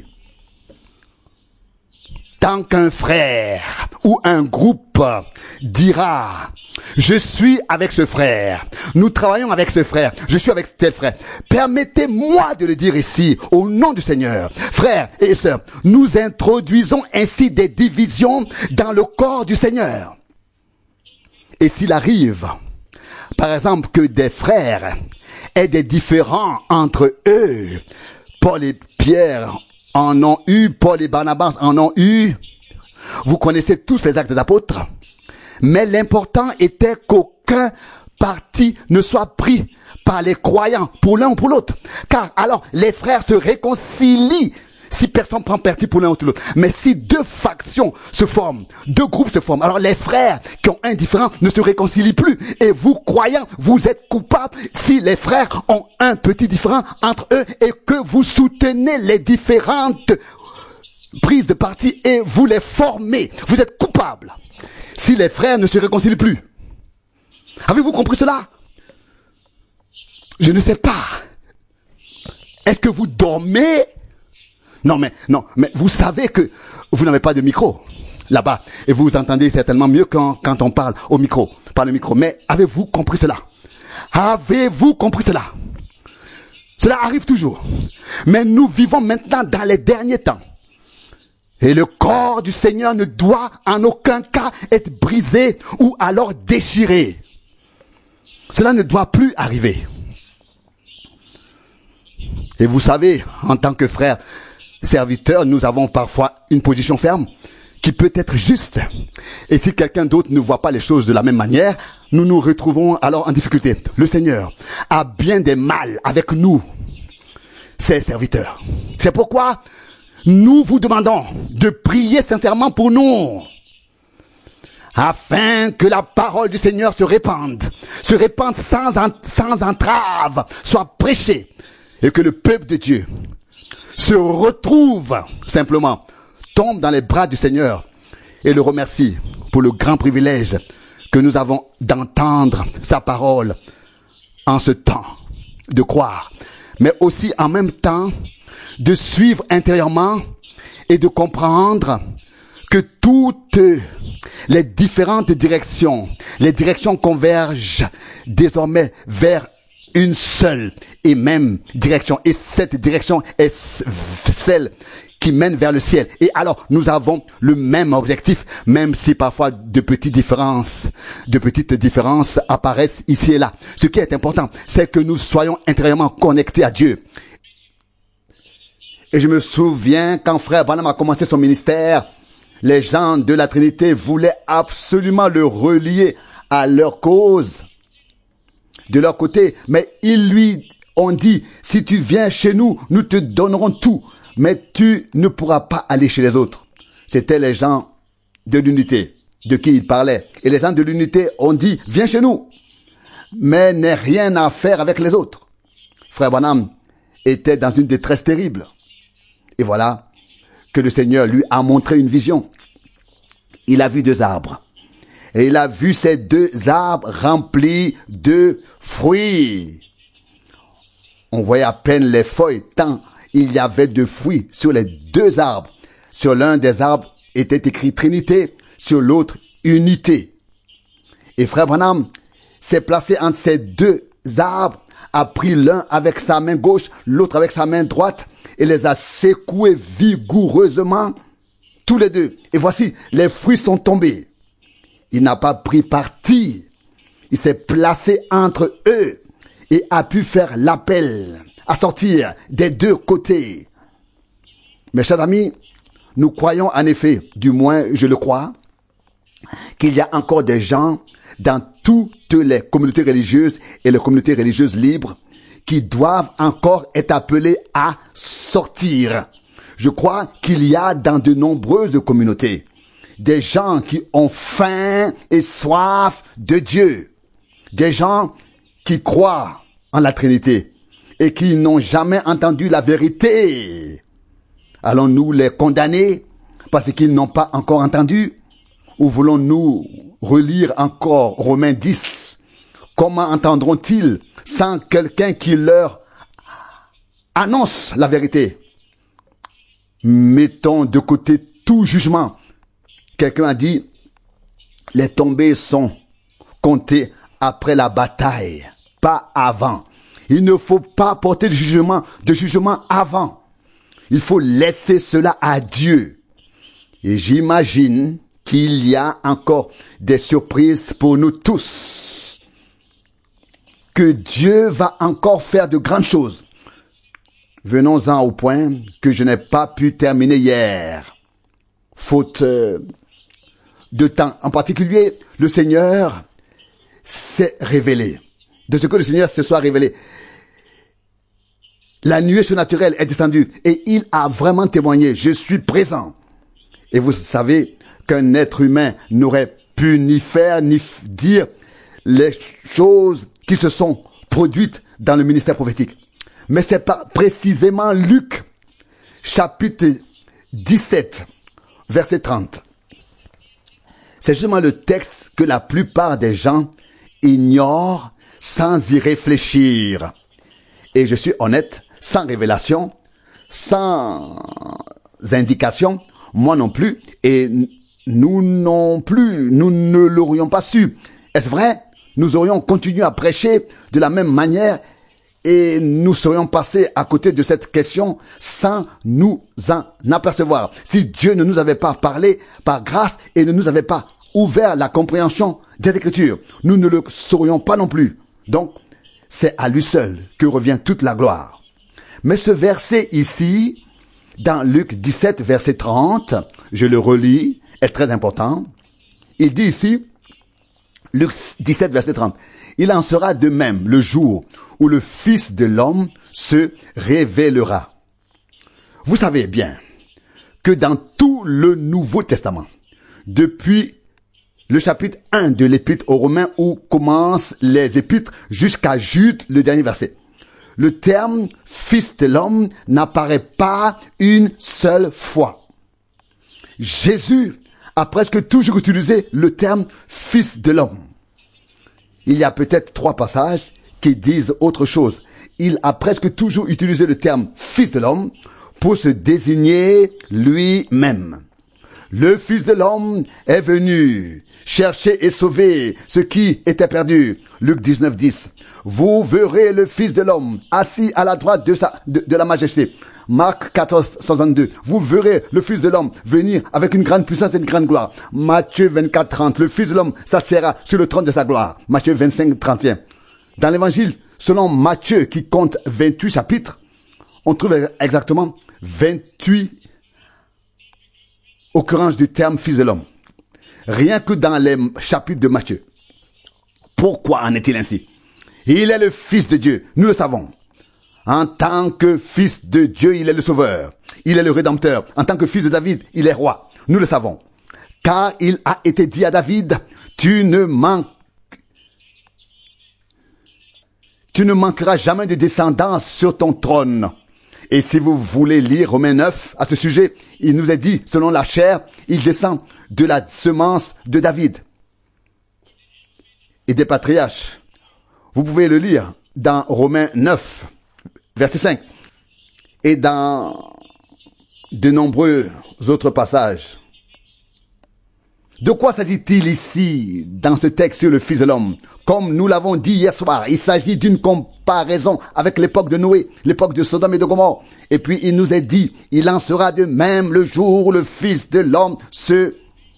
Speaker 1: Tant qu'un frère ou un groupe dira « Je suis avec ce frère, nous travaillons avec ce frère, je suis avec tel frère », permettez-moi de le dire ici, au nom du Seigneur. Frères et sœurs, nous introduisons ainsi des divisions dans le corps du Seigneur. Et s'il arrive, par exemple, que des frères aient des différends entre eux, Paul et Pierre en ont eu, Paul et Barnabas en ont eu. Vous connaissez tous les actes des apôtres. Mais l'important était qu'aucun parti ne soit pris par les croyants pour l'un ou pour l'autre. Car alors, les frères se réconcilient si personne prend parti pour l'un ou pour l'autre. Mais si deux factions se forment, deux groupes se forment, alors les frères qui ont un différent ne se réconcilient plus. Et vous, croyants, vous êtes coupables si les frères ont un petit différent entre eux et que vous soutenez les différentes prises de parti et vous les formez. Vous êtes coupables si les frères ne se réconcilient plus. Avez-vous compris cela? Je ne sais pas. Est-ce que vous dormez? Non, mais vous savez que vous n'avez pas de micro là-bas. Et vous entendez certainement mieux quand on parle au micro, par le micro. Mais avez-vous compris cela? Avez-vous compris cela? Cela arrive toujours. Mais nous vivons maintenant dans les derniers temps. Et le corps du Seigneur ne doit en aucun cas être brisé ou alors déchiré. Cela ne doit plus arriver. Et vous savez, en tant que frères serviteurs, nous avons parfois une position ferme qui peut être juste. Et si quelqu'un d'autre ne voit pas les choses de la même manière, nous nous retrouvons alors en difficulté. Le Seigneur a bien des mal avec nous, ses serviteurs. C'est pourquoi nous vous demandons de prier sincèrement pour nous, afin que la parole du Seigneur se répande sans entrave, soit prêchée, et que le peuple de Dieu se retrouve simplement, tombe dans les bras du Seigneur et le remercie pour le grand privilège que nous avons d'entendre sa parole en ce temps, de croire, mais aussi en même temps de suivre intérieurement et de comprendre que toutes les différentes directions, les directions convergent désormais vers une seule et même direction. Et cette direction est celle qui mène vers le ciel. Et alors, nous avons le même objectif, même si parfois de petites différences apparaissent ici et là. Ce qui est important, c'est que nous soyons intérieurement connectés à Dieu. Et je me souviens quand frère Branham a commencé son ministère, les gens de la Trinité voulaient absolument le relier à leur cause, de leur côté. Mais ils lui ont dit, si tu viens chez nous, nous te donnerons tout, mais tu ne pourras pas aller chez les autres. C'était les gens de l'unité de qui il parlait. Et les gens de l'unité ont dit, viens chez nous, mais n'aie rien à faire avec les autres. Frère Branham était dans une détresse terrible. Et voilà que le Seigneur lui a montré une vision. Il a vu 2 arbres. Et il a vu ces 2 arbres remplis de fruits. On voyait à peine les feuilles, tant il y avait de fruits sur les 2 arbres. Sur l'un des arbres était écrit Trinité, sur l'autre unité. Et frère Branham s'est placé entre ces deux arbres, a pris l'un avec sa main gauche, l'autre avec sa main droite, et les a secoués vigoureusement, tous les deux. Et voici, les fruits sont tombés. Il n'a pas pris parti. Il s'est placé entre eux et a pu faire l'appel à sortir des deux côtés. Mes chers amis, nous croyons en effet, du moins je le crois, qu'il y a encore des gens dans toutes les communautés religieuses et les communautés religieuses libres qui doivent encore être appelés à sortir. Je crois qu'il y a dans de nombreuses communautés des gens qui ont faim et soif de Dieu, des gens qui croient en la Trinité et qui n'ont jamais entendu la vérité. Allons-nous les condamner parce qu'ils n'ont pas encore entendu? Ou voulons-nous relire encore Romains 10? Comment entendront-ils sans quelqu'un qui leur annonce la vérité? Mettons de côté tout jugement. Quelqu'un a dit, les tombées sont comptées après la bataille, pas avant. Il ne faut pas porter de jugement avant. Il faut laisser cela à Dieu. Et j'imagine qu'il y a encore des surprises pour nous tous. Que Dieu va encore faire de grandes choses. Venons-en au point que je n'ai pas pu terminer hier. Faute de temps. En particulier, le Seigneur s'est révélé. De ce que le Seigneur se soit révélé. La nuée surnaturelle est descendue et il a vraiment témoigné. Je suis présent. Et vous savez qu'un être humain n'aurait pu ni faire ni dire les choses qui se sont produites dans le ministère prophétique. Mais c'est pas précisément Luc, chapitre 17, verset 30. C'est justement le texte que la plupart des gens ignorent sans y réfléchir. Et je suis honnête, sans révélation, sans indication, moi non plus, et nous non plus, nous ne l'aurions pas su. Est-ce vrai? Nous aurions continué à prêcher de la même manière et nous serions passés à côté de cette question sans nous en apercevoir. Si Dieu ne nous avait pas parlé par grâce et ne nous avait pas ouvert la compréhension des Écritures, nous ne le saurions pas non plus. Donc, c'est à lui seul que revient toute la gloire. Mais ce verset ici, dans Luc 17, verset 30, je le relis, est très important. Il dit ici, Luc 17, verset 30, « Il en sera de même le jour où le Fils de l'homme se révélera. » Vous savez bien que dans tout le Nouveau Testament, depuis le chapitre 1 de l'Épître aux Romains où commencent les épîtres jusqu'à Jude, le dernier verset, le terme « Fils de l'homme » n'apparaît pas une seule fois. Jésus a presque toujours utilisé le terme « Fils de l'homme ». Il y a peut-être 3 passages qui disent autre chose. Il a presque toujours utilisé le terme « Fils de l'homme » pour se désigner lui-même. Le Fils de l'homme est venu chercher et sauver ce qui était perdu. Luc 19, 10. Vous verrez le Fils de l'homme assis à la droite de la majesté. Marc 14, 62. Vous verrez le Fils de l'homme venir avec une grande puissance et une grande gloire. Matthieu 24, 30. Le Fils de l'homme s'assiera sur le trône de sa gloire. Matthieu 25, 31. Dans l'évangile, selon Matthieu, qui compte 28 chapitres, on trouve exactement 28 occurrences du terme Fils de l'homme. Rien que dans les chapitres de Matthieu. Pourquoi en est-il ainsi? Il est le Fils de Dieu, nous le savons. En tant que Fils de Dieu, il est le Sauveur. Il est le Rédempteur. En tant que Fils de David, il est roi. Nous le savons. Car il a été dit à David, tu ne manqueras jamais de descendance sur ton trône. Et si vous voulez lire Romains 9 à ce sujet, il nous est dit, selon la chair, il descend de la semence de David et des patriarches. Vous pouvez le lire dans Romains 9, verset 5, et dans de nombreux autres passages. De quoi s'agit-il ici dans ce texte sur le Fils de l'homme? Comme nous l'avons dit hier soir, il s'agit d'une comparaison avec l'époque de Noé, l'époque de Sodome et de Gomorrhe. Et puis il nous est dit, il en sera de même le jour où le Fils de l'homme se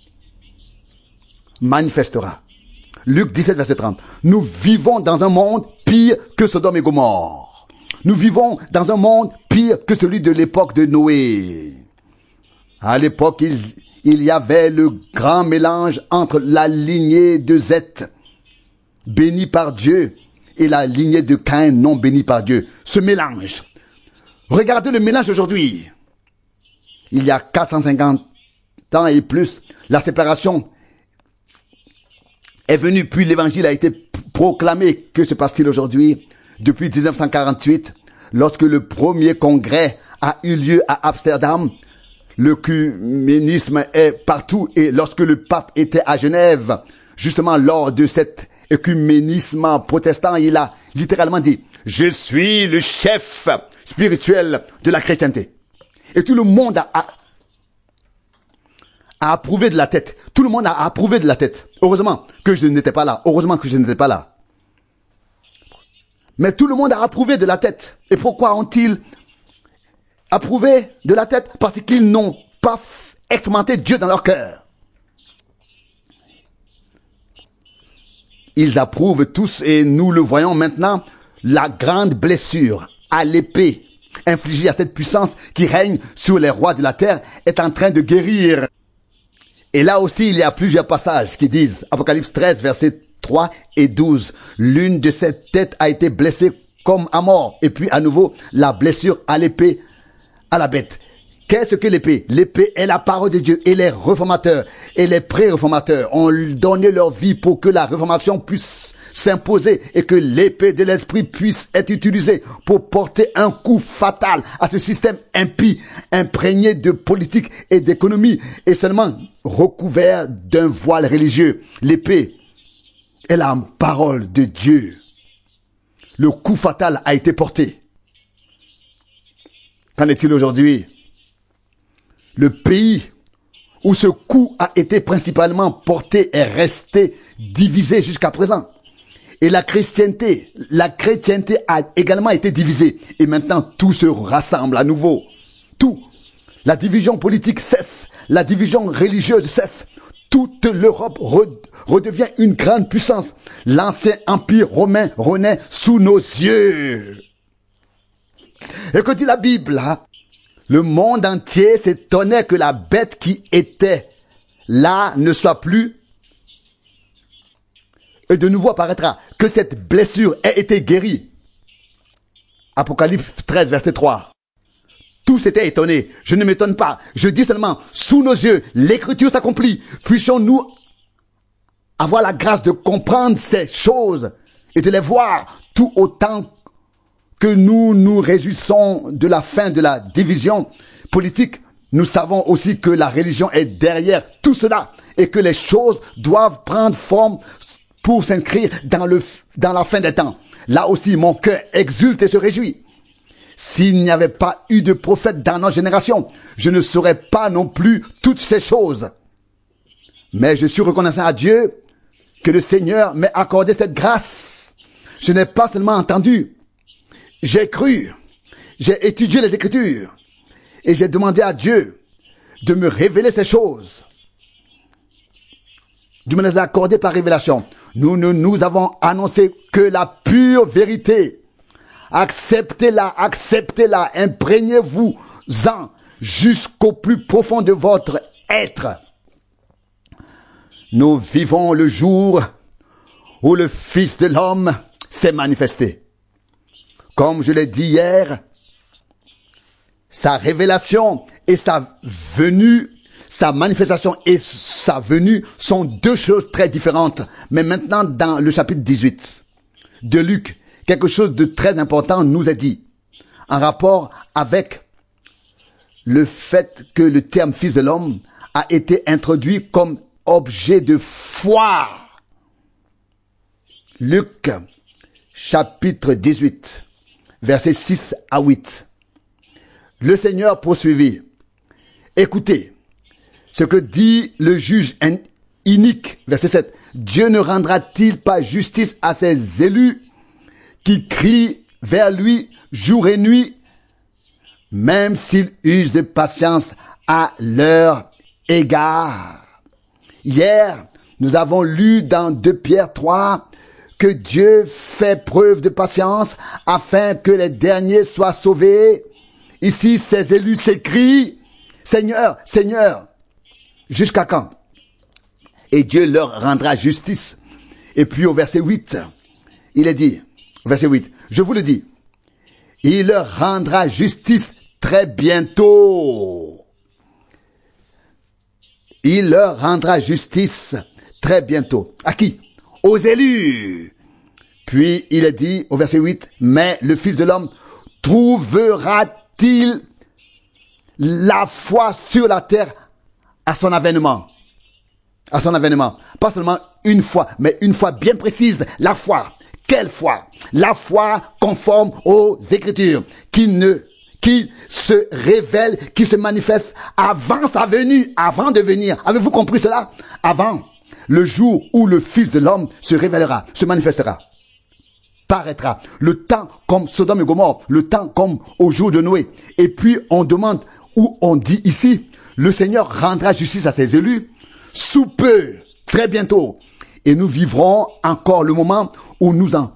Speaker 1: manifestera. Luc 17, verset 30. Nous vivons dans un monde pire que Sodome et Gomorrhe. Nous vivons dans un monde pire que celui de l'époque de Noé. À l'époque, il y avait le grand mélange entre la lignée de Seth, bénie par Dieu, et la lignée de Caïn, non bénie par Dieu. Ce mélange. Regardez le mélange aujourd'hui. Il y a 450 ans et plus, la séparation est venue, puis l'évangile a été proclamé. Que se passe-t-il aujourd'hui? Depuis 1948, lorsque le premier congrès a eu lieu à Amsterdam, l'œcuménisme est partout, et lorsque le pape était à Genève, justement lors de cet œcuménisme protestant, il a littéralement dit « Je suis le chef spirituel de la chrétienté ». Et tout le monde a approuvé de la tête. Tout le monde a approuvé de la tête. Heureusement que je n'étais pas là. Heureusement que je n'étais pas là. Mais tout le monde a approuvé de la tête. Et pourquoi ont-ils approuvé de la tête? Parce qu'ils n'ont pas expérimenté Dieu dans leur cœur. Ils approuvent tous, et nous le voyons maintenant, la grande blessure à l'épée infligée à cette puissance qui règne sur les rois de la terre est en train de guérir. Et là aussi, il y a plusieurs passages qui disent, Apocalypse 13, versets 3 et 12, l'une de ces têtes a été blessée comme à mort. Et puis à nouveau, la blessure à l'épée, à la bête. Qu'est-ce que l'épée? L'épée est la parole de Dieu, et les réformateurs et les pré-réformateurs ont donné leur vie pour que la réformation puisse s'imposer et que l'épée de l'esprit puisse être utilisée pour porter un coup fatal à ce système impie, imprégné de politique et d'économie et seulement recouvert d'un voile religieux. L'épée est la parole de Dieu. Le coup fatal a été porté. Qu'en est-il aujourd'hui? Le pays où ce coup a été principalement porté est resté divisé jusqu'à présent. Et la chrétienté a également été divisée. Et maintenant, tout se rassemble à nouveau. Tout. La division politique cesse. La division religieuse cesse. Toute l'Europe redevient une grande puissance. L'ancien empire romain renaît sous nos yeux. Et que dit la Bible, hein? Le monde entier s'étonnait que la bête qui était là ne soit plus, et de nouveau apparaîtra, que cette blessure ait été guérie. Apocalypse 13, verset 3. Tous étaient étonnés. Je ne m'étonne pas. Je dis seulement, sous nos yeux, l'écriture s'accomplit. Puissions-nous avoir la grâce de comprendre ces choses et de les voir tout autant que nous nous réjouissons de la fin de la division politique. Nous savons aussi que la religion est derrière tout cela et que les choses doivent prendre forme pour s'inscrire dans la fin des temps. Là aussi, mon cœur exulte et se réjouit. S'il n'y avait pas eu de prophète dans notre génération, je ne saurais pas non plus toutes ces choses. Mais je suis reconnaissant à Dieu que le Seigneur m'ait accordé cette grâce. Je n'ai pas seulement entendu, j'ai cru, j'ai étudié les Écritures et j'ai demandé à Dieu de me révéler ces choses. Dieu me les a accordées par révélation. Nous avons annoncé que la pure vérité, acceptez-la, imprégnez-vous-en jusqu'au plus profond de votre être. Nous vivons le jour où le Fils de l'homme s'est manifesté. Comme je l'ai dit hier, sa révélation et sa venue, sa manifestation et sa venue sont deux choses très différentes. Mais maintenant, dans le chapitre 18 de Luc, quelque chose de très important nous est dit en rapport avec le fait que le terme Fils de l'homme a été introduit comme objet de foi. Luc, chapitre 18, versets 6 à 8. Le Seigneur poursuivit. Écoutez ce que dit le juge inique. Verset 7. Dieu ne rendra-t-il pas justice à ses élus qui crient vers lui jour et nuit, même s'ils usent de patience à leur égard? Hier, nous avons lu dans 2 Pierre 3 que Dieu fait preuve de patience afin que les derniers soient sauvés. Ici, ses élus s'écrient, Seigneur, Seigneur, jusqu'à quand? Et Dieu leur rendra justice. Et puis au verset 8, il est dit, verset 8, je vous le dis, il leur rendra justice très bientôt. Il leur rendra justice très bientôt. À qui? Aux élus. Puis il est dit au verset 8, mais le Fils de l'homme trouvera-t-il la foi sur la terre à son avènement? À son avènement. Pas seulement une fois, mais une fois bien précise. La foi. Quelle foi? La foi conforme aux Écritures, qui se révèle, qui se manifeste avant sa venue, avant de venir. Avez-vous compris cela? Avant le jour où le Fils de l'homme se révélera, se manifestera, paraîtra. Le temps comme Sodome et Gomorrhe, le temps comme au jour de Noé. Et puis on demande, ou on dit ici, le Seigneur rendra justice à ses élus sous peu, très bientôt. Et nous vivrons encore le moment où nous en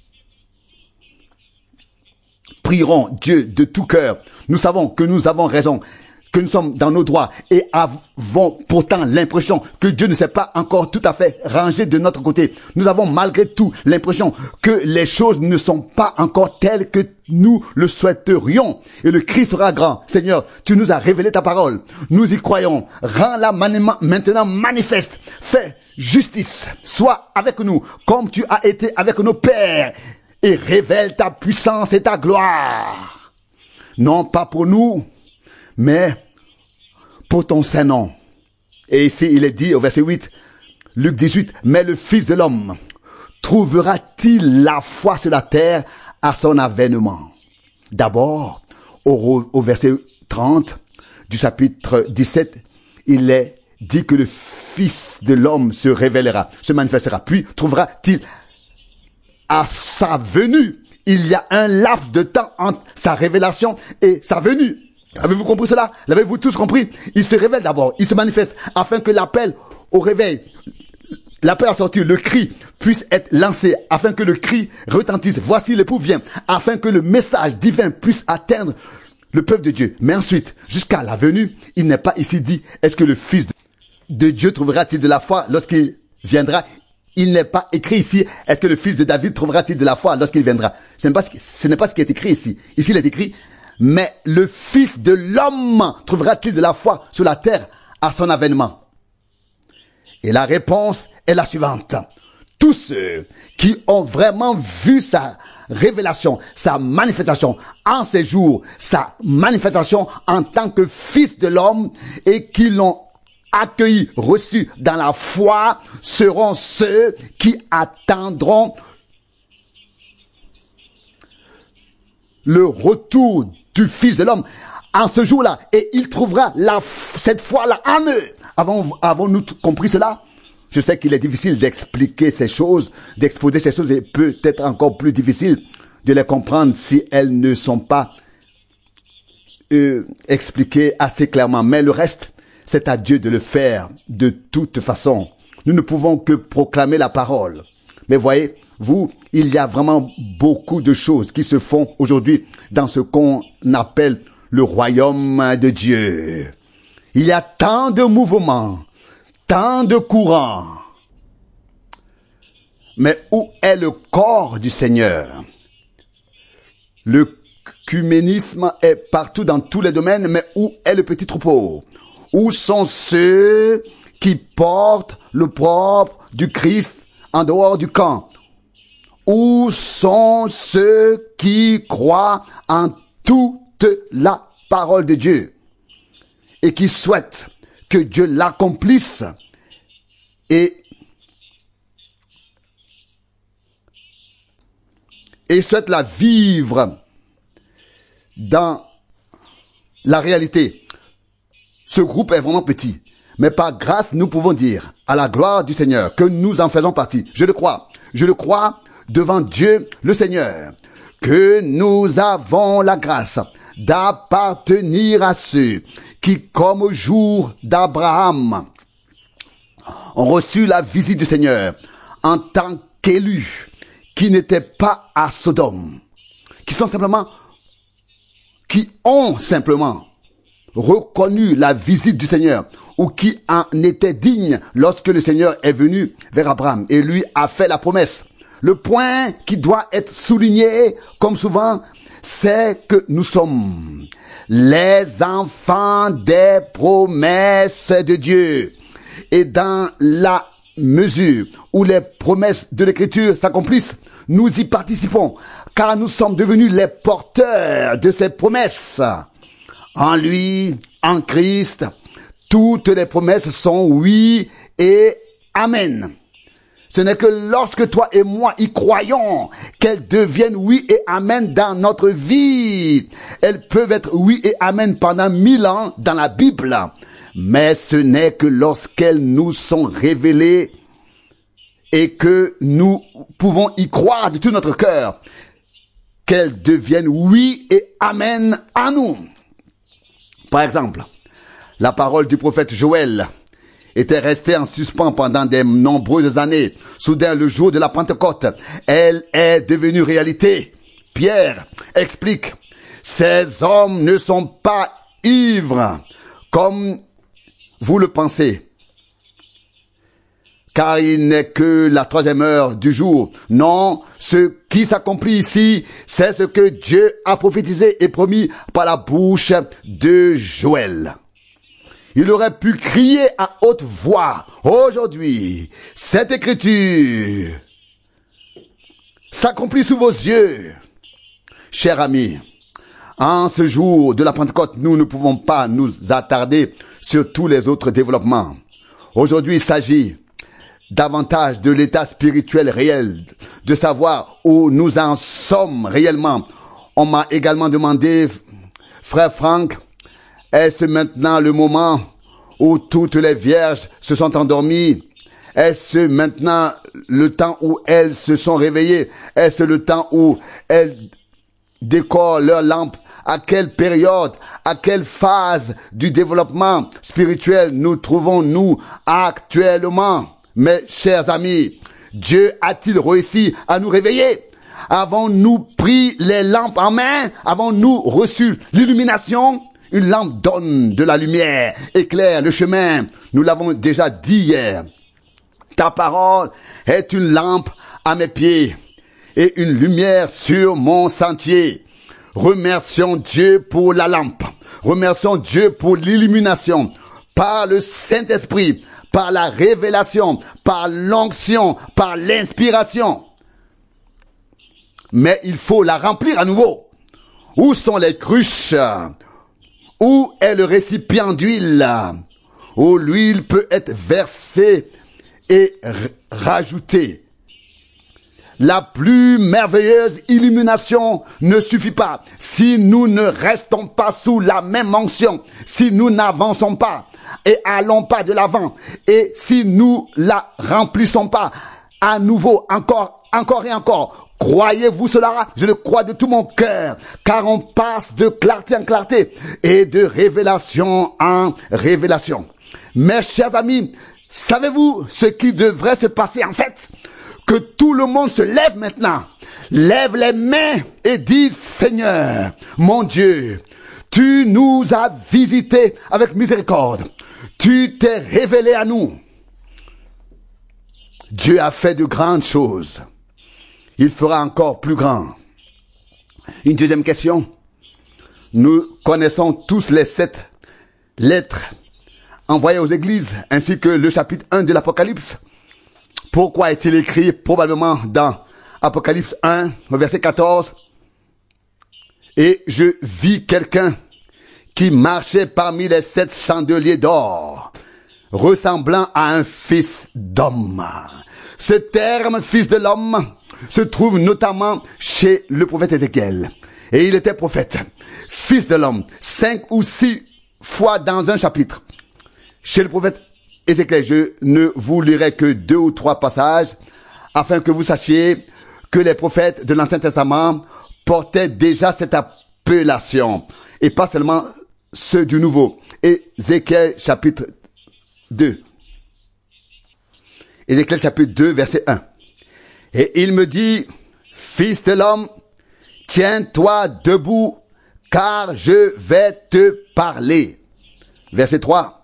Speaker 1: prierons Dieu de tout cœur. Nous savons que nous avons raison, que nous sommes dans nos droits et avons pourtant l'impression que Dieu ne s'est pas encore tout à fait rangé de notre côté. Nous avons malgré tout l'impression que les choses ne sont pas encore telles que nous le souhaiterions. Et le cri sera grand. Seigneur, tu nous as révélé ta parole. Nous y croyons. Rends-la maintenant manifeste. Fais justice. Sois avec nous comme tu as été avec nos pères. Et révèle ta puissance et ta gloire. Non pas pour nous, mais pour ton saint nom. Et ici, il est dit au verset 8, Luc 18, mais le Fils de l'homme trouvera-t-il la foi sur la terre à son avènement? D'abord, au verset 30 du chapitre 17, il est dit que le Fils de l'homme se révélera, se manifestera. Puis, trouvera-t-il à sa venue? Il y a un laps de temps entre sa révélation et sa venue. Avez-vous compris cela? L'avez-vous tous compris? Il se révèle d'abord, il se manifeste afin que l'appel au réveil, l'appel à sortir, le cri puisse être lancé, afin que le cri retentisse. Voici l'époux vient, afin que le message divin puisse atteindre le peuple de Dieu. Mais ensuite, jusqu'à la venue, il n'est pas ici dit, est-ce que le Fils de Dieu trouvera-t-il de la foi lorsqu'il viendra? Il n'est pas écrit ici, est-ce que le Fils de David trouvera-t-il de la foi lorsqu'il viendra? Ce n'est pas ce qui est écrit ici. Ici, il est écrit, mais le Fils de l'homme trouvera-t-il de la foi sur la terre à son avènement? Et la réponse est la suivante. Tous ceux qui ont vraiment vu sa révélation, sa manifestation en ces jours, sa manifestation en tant que Fils de l'homme et qui l'ont accueilli, reçu dans la foi, seront ceux qui attendront le retour du Fils de l'homme en ce jour-là. Et il trouvera cette foi-là en eux. Avons-nous compris cela? Je sais qu'il est difficile d'expliquer ces choses, d'exposer ces choses, et peut-être encore plus difficile de les comprendre si elles ne sont pas expliquées assez clairement. Mais le reste, c'est à Dieu de le faire de toute façon. Nous ne pouvons que proclamer la parole. Mais voyez, il y a vraiment beaucoup de choses qui se font aujourd'hui dans ce qu'on appelle le royaume de Dieu. Il y a tant de mouvements, tant de courants. Mais où est le corps du Seigneur? L'œcuménisme est partout dans tous les domaines, mais où est le petit troupeau? Où sont ceux qui portent le propre du Christ en dehors du camp? Où sont ceux qui croient en toute la parole de Dieu et qui souhaitent que Dieu l'accomplisse et souhaitent la vivre dans la réalité? Ce groupe est vraiment petit. Mais par grâce, nous pouvons dire, à la gloire du Seigneur, que nous en faisons partie. Je le crois. Je le crois devant Dieu le Seigneur, que nous avons la grâce d'appartenir à ceux qui, comme au jour d'Abraham, ont reçu la visite du Seigneur en tant qu'élus, qui n'étaient pas à Sodome, qui ont simplement reconnu la visite du Seigneur, ou qui en étaient dignes lorsque le Seigneur est venu vers Abraham et lui a fait la promesse. Le point qui doit être souligné, comme souvent, c'est que nous sommes les enfants des promesses de Dieu. Et dans la mesure où les promesses de l'Écriture s'accomplissent, nous y participons, car nous sommes devenus les porteurs de ces promesses. En lui, en Christ, toutes les promesses sont oui et amen. Ce n'est que lorsque toi et moi y croyons qu'elles deviennent oui et amen dans notre vie. Elles peuvent être oui et amen pendant 1000 ans dans la Bible. Mais ce n'est que lorsqu'elles nous sont révélées et que nous pouvons y croire de tout notre cœur qu'elles deviennent oui et amen à nous. Par exemple, la parole du prophète Joël était restée en suspens pendant de nombreuses années. Soudain, le jour de la Pentecôte, elle est devenue réalité. Pierre explique, ces hommes ne sont pas ivres comme vous le pensez, car il n'est que la 3e heure du jour. Non, ce qui s'accomplit ici, c'est ce que Dieu a prophétisé et promis par la bouche de Joël. Il aurait pu crier à haute voix, aujourd'hui, cette écriture s'accomplit sous vos yeux. Chers amis, en ce jour de la Pentecôte, nous ne pouvons pas nous attarder sur tous les autres développements. Aujourd'hui, il s'agit davantage de l'état spirituel réel, de savoir où nous en sommes réellement. On m'a également demandé, frère Franck, est-ce maintenant le moment où toutes les vierges se sont endormies? Est-ce maintenant le temps où elles se sont réveillées? Est-ce le temps où elles décorent leurs lampes? À quelle période, à quelle phase du développement spirituel nous trouvons-nous actuellement? Mes chers amis, Dieu a-t-il réussi à nous réveiller? Avons-nous pris les lampes en main? Avons-nous reçu l'illumination? Une lampe donne de la lumière, éclaire le chemin. Nous l'avons déjà dit hier. Ta parole est une lampe à mes pieds et une lumière sur mon sentier. Remercions Dieu pour la lampe. Remercions Dieu pour l'illumination. Par le Saint-Esprit, par la révélation, par l'onction, par l'inspiration. Mais il faut la remplir à nouveau. Où sont les cruches? Où est le récipient d'huile? Où l'huile peut être versée et rajoutée. La plus merveilleuse illumination ne suffit pas si nous ne restons pas sous la même onction, si nous n'avançons pas et allons pas de l'avant, et si nous la remplissons pas à nouveau, encore et encore. Croyez-vous cela? Je le crois de tout mon cœur, car on passe de clarté en clarté et de révélation en révélation. Mes chers amis, savez-vous ce qui devrait se passer en fait? Que tout le monde se lève maintenant, lève les mains et dise, Seigneur, mon Dieu, tu nous as visités avec miséricorde. Tu t'es révélé à nous. Dieu a fait de grandes choses. Il fera encore plus grand. Une deuxième question. Nous connaissons tous les 7 lettres envoyées aux églises, ainsi que le chapitre 1 de l'Apocalypse. Pourquoi est-il écrit probablement dans Apocalypse 1, verset 14? Et je vis quelqu'un qui marchait parmi les 7 chandeliers d'or, ressemblant à un fils d'homme. Ce terme fils de l'homme se trouve notamment chez le prophète Ézéchiel. Et il était prophète, fils de l'homme, 5 ou 6 fois dans un chapitre. Chez le prophète Ézéchiel, je ne vous lirai que 2 ou 3 passages afin que vous sachiez que les prophètes de l'Ancien Testament portaient déjà cette appellation et pas seulement ceux du Nouveau. Ézéchiel chapitre 2. Ézéchiel chapitre 2 verset 1. Et il me dit, fils de l'homme, tiens-toi debout, car je vais te parler. Verset 3.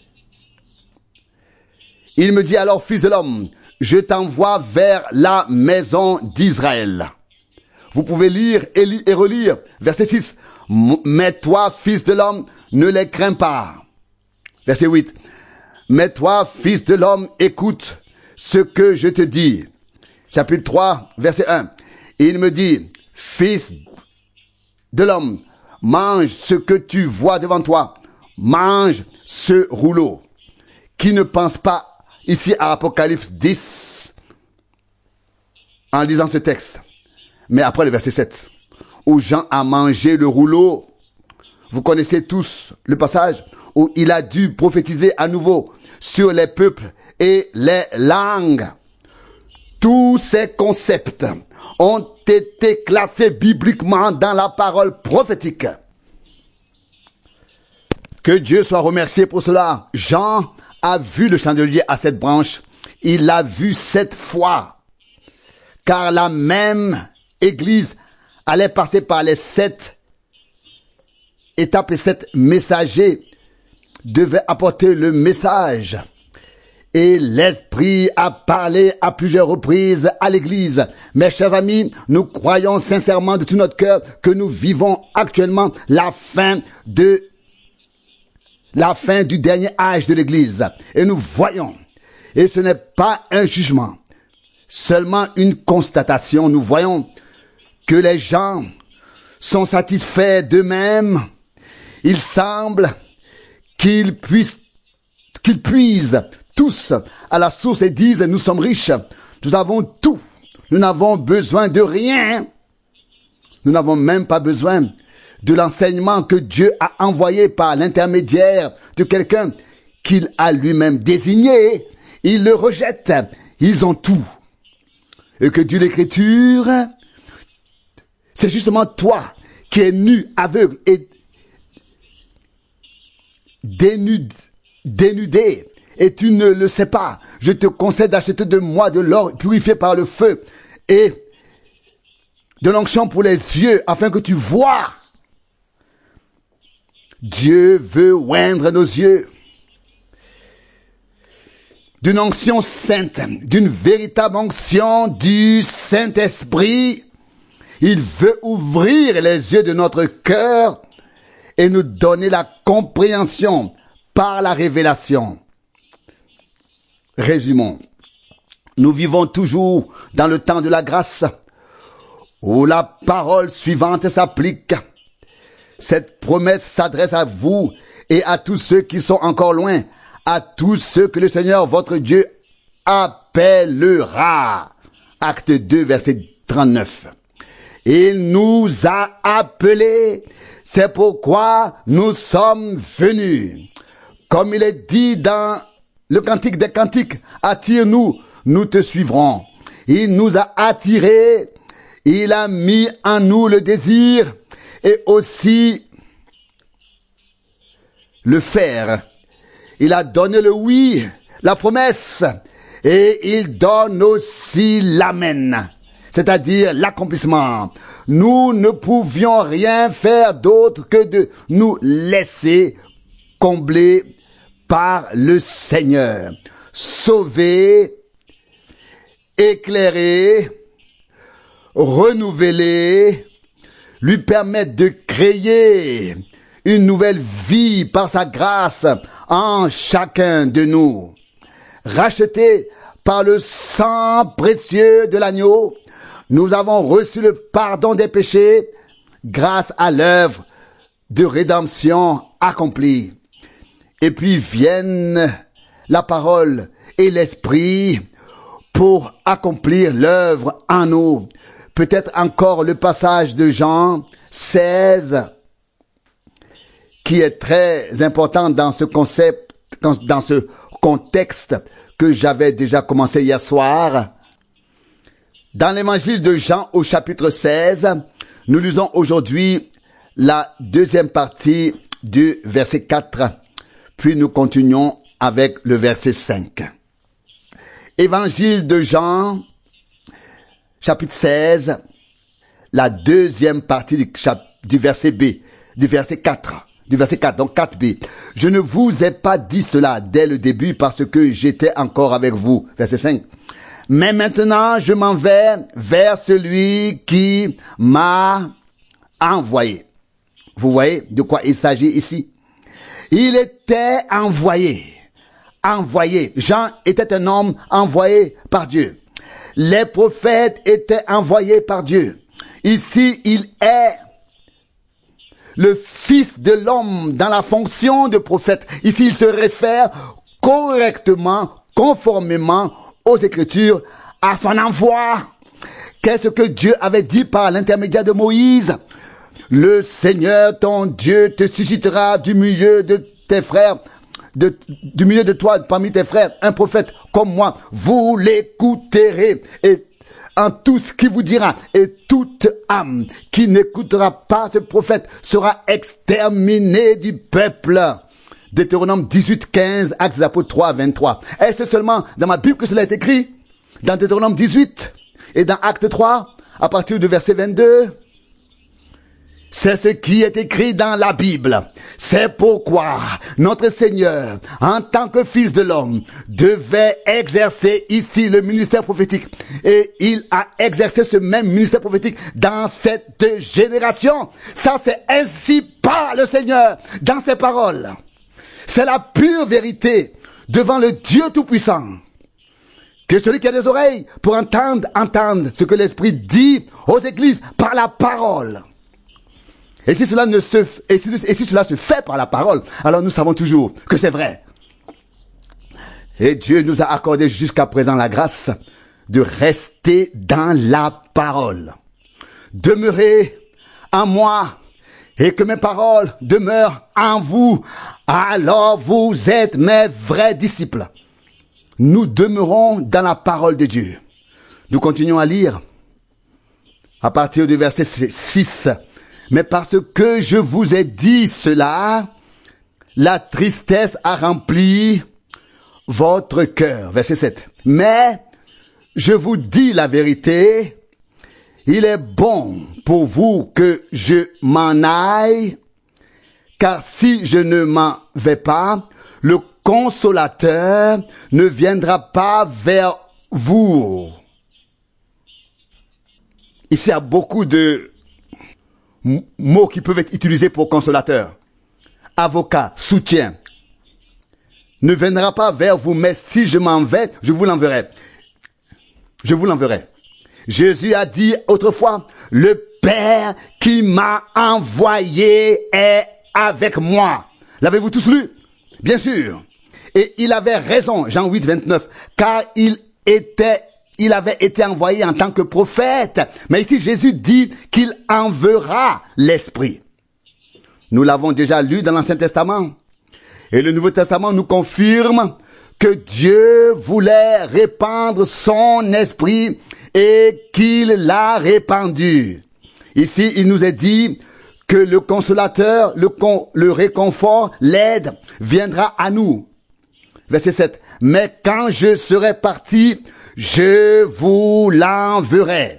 Speaker 1: Il me dit alors, fils de l'homme, je t'envoie vers la maison d'Israël. Vous pouvez lire et relire. Verset 6. Mais toi, fils de l'homme, ne les crains pas. Verset 8. Mais toi, fils de l'homme, écoute ce que je te dis. Chapitre 3, verset 1. Il me dit, fils de l'homme, mange ce que tu vois devant toi. Mange ce rouleau. Qui ne pense pas ici à Apocalypse 10 en lisant ce texte. Mais après le verset 7, où Jean a mangé le rouleau, vous connaissez tous le passage où il a dû prophétiser à nouveau sur les peuples et les langues. Tous ces concepts ont été classés bibliquement dans la parole prophétique. Que Dieu soit remercié pour cela. Jean a vu le chandelier à 7 branches. Il l'a vu 7 fois. Car la même Église allait passer par les 7 étapes et 7 messagers devaient apporter le message. Et l'Esprit a parlé à plusieurs reprises à l'Église. Mes chers amis, nous croyons sincèrement de tout notre cœur que nous vivons actuellement la fin du dernier âge de l'Église. Et nous voyons, et ce n'est pas un jugement, seulement une constatation, nous voyons que les gens sont satisfaits d'eux-mêmes. Il semble qu'ils puisent tous à la source et disent, nous sommes riches, nous avons tout, nous n'avons besoin de rien. Nous n'avons même pas besoin de l'enseignement que Dieu a envoyé par l'intermédiaire de quelqu'un qu'il a lui-même désigné. Ils le rejettent, ils ont tout. Et que dit l'Écriture, c'est justement toi qui es nu, aveugle et dénudé. Et tu ne le sais pas. Je te conseille d'acheter de moi de l'or purifié par le feu et de l'onction pour les yeux afin que tu vois. Dieu veut oindre nos yeux d'une onction sainte, d'une véritable onction du Saint-Esprit. Il veut ouvrir les yeux de notre cœur et nous donner la compréhension par la révélation. Résumons. Nous vivons toujours dans le temps de la grâce où la parole suivante s'applique. Cette promesse s'adresse à vous et à tous ceux qui sont encore loin, à tous ceux que le Seigneur votre Dieu appellera. Acte 2, verset 39. Il nous a appelés, c'est pourquoi nous sommes venus. Comme il est dit dans le Cantique des Cantiques, attire-nous, nous te suivrons. Il nous a attirés, il a mis en nous le désir et aussi le faire. Il a donné le oui, la promesse, et il donne aussi l'amen, c'est-à-dire l'accomplissement. Nous ne pouvions rien faire d'autre que de nous laisser combler par le Seigneur, sauver, éclairer, renouveler, lui permettre de créer une nouvelle vie par sa grâce en chacun de nous. Rachetés par le sang précieux de l'agneau, nous avons reçu le pardon des péchés grâce à l'œuvre de rédemption accomplie. Et puis viennent la parole et l'esprit pour accomplir l'œuvre en nous. Peut-être encore le passage de Jean 16 qui est très important dans ce contexte que j'avais déjà commencé hier soir. Dans l'évangile de Jean au chapitre 16, nous lisons aujourd'hui la deuxième partie du verset 4, puis nous continuons avec le verset 5. Évangile de Jean, chapitre 16, la deuxième partie du verset B, du verset 4. Donc 4b. Je ne vous ai pas dit cela dès le début parce que j'étais encore avec vous. Verset 5. Mais maintenant, je m'en vais vers celui qui m'a envoyé. Vous voyez de quoi il s'agit ici? Il était envoyé. Jean était un homme envoyé par Dieu. Les prophètes étaient envoyés par Dieu. Ici, il est le Fils de l'homme dans la fonction de prophète. Ici, il se réfère correctement, conformément aux Écritures, à son envoi. Qu'est-ce que Dieu avait dit par l'intermédiaire de Moïse? Le Seigneur, ton Dieu, te suscitera du milieu de tes frères, du milieu de toi, parmi tes frères, un prophète comme moi. Vous l'écouterez et en tout ce qu'il vous dira, et toute âme qui n'écoutera pas ce prophète sera exterminée du peuple. Deutéronome 18, 15, Actes des Apôtres 3, 23. Est-ce seulement dans ma Bible que cela est écrit? Dans Deutéronome 18 et dans Actes 3, à partir du verset 22. C'est ce qui est écrit dans la Bible. C'est pourquoi notre Seigneur, en tant que Fils de l'homme, devait exercer ici le ministère prophétique. Et il a exercé ce même ministère prophétique dans cette génération. Ça, c'est ainsi par le Seigneur, dans ses paroles. C'est la pure vérité devant le Dieu Tout-Puissant. Que celui qui a des oreilles pour entendre ce que l'Esprit dit aux églises par la parole. Et si cela se fait par la parole, alors nous savons toujours que c'est vrai. Et Dieu nous a accordé jusqu'à présent la grâce de rester dans la parole. Demeurez en moi et que mes paroles demeurent en vous. Alors vous êtes mes vrais disciples. Nous demeurons dans la parole de Dieu. Nous continuons à lire à partir du verset 6. Mais parce que je vous ai dit cela, la tristesse a rempli votre cœur. Verset 7. Mais je vous dis la vérité, il est bon pour vous que je m'en aille, car si je ne m'en vais pas, le Consolateur ne viendra pas vers vous. Ici, il y a beaucoup de mots qui peuvent être utilisés pour consolateur. Avocat, soutien. Ne viendra pas vers vous, mais si je m'en vais, je vous l'enverrai. Jésus a dit autrefois, le Père qui m'a envoyé est avec moi. L'avez-vous tous lu? Bien sûr. Et il avait raison, Jean 8, 29, car il avait été envoyé en tant que prophète. Mais ici, Jésus dit qu'il enverra l'Esprit. Nous l'avons déjà lu dans l'Ancien Testament. Et le Nouveau Testament nous confirme que Dieu voulait répandre son Esprit et qu'il l'a répandu. Ici, il nous est dit que le consolateur, le réconfort, l'aide viendra à nous. Verset 7. Mais quand je serai parti, je vous l'enverrai.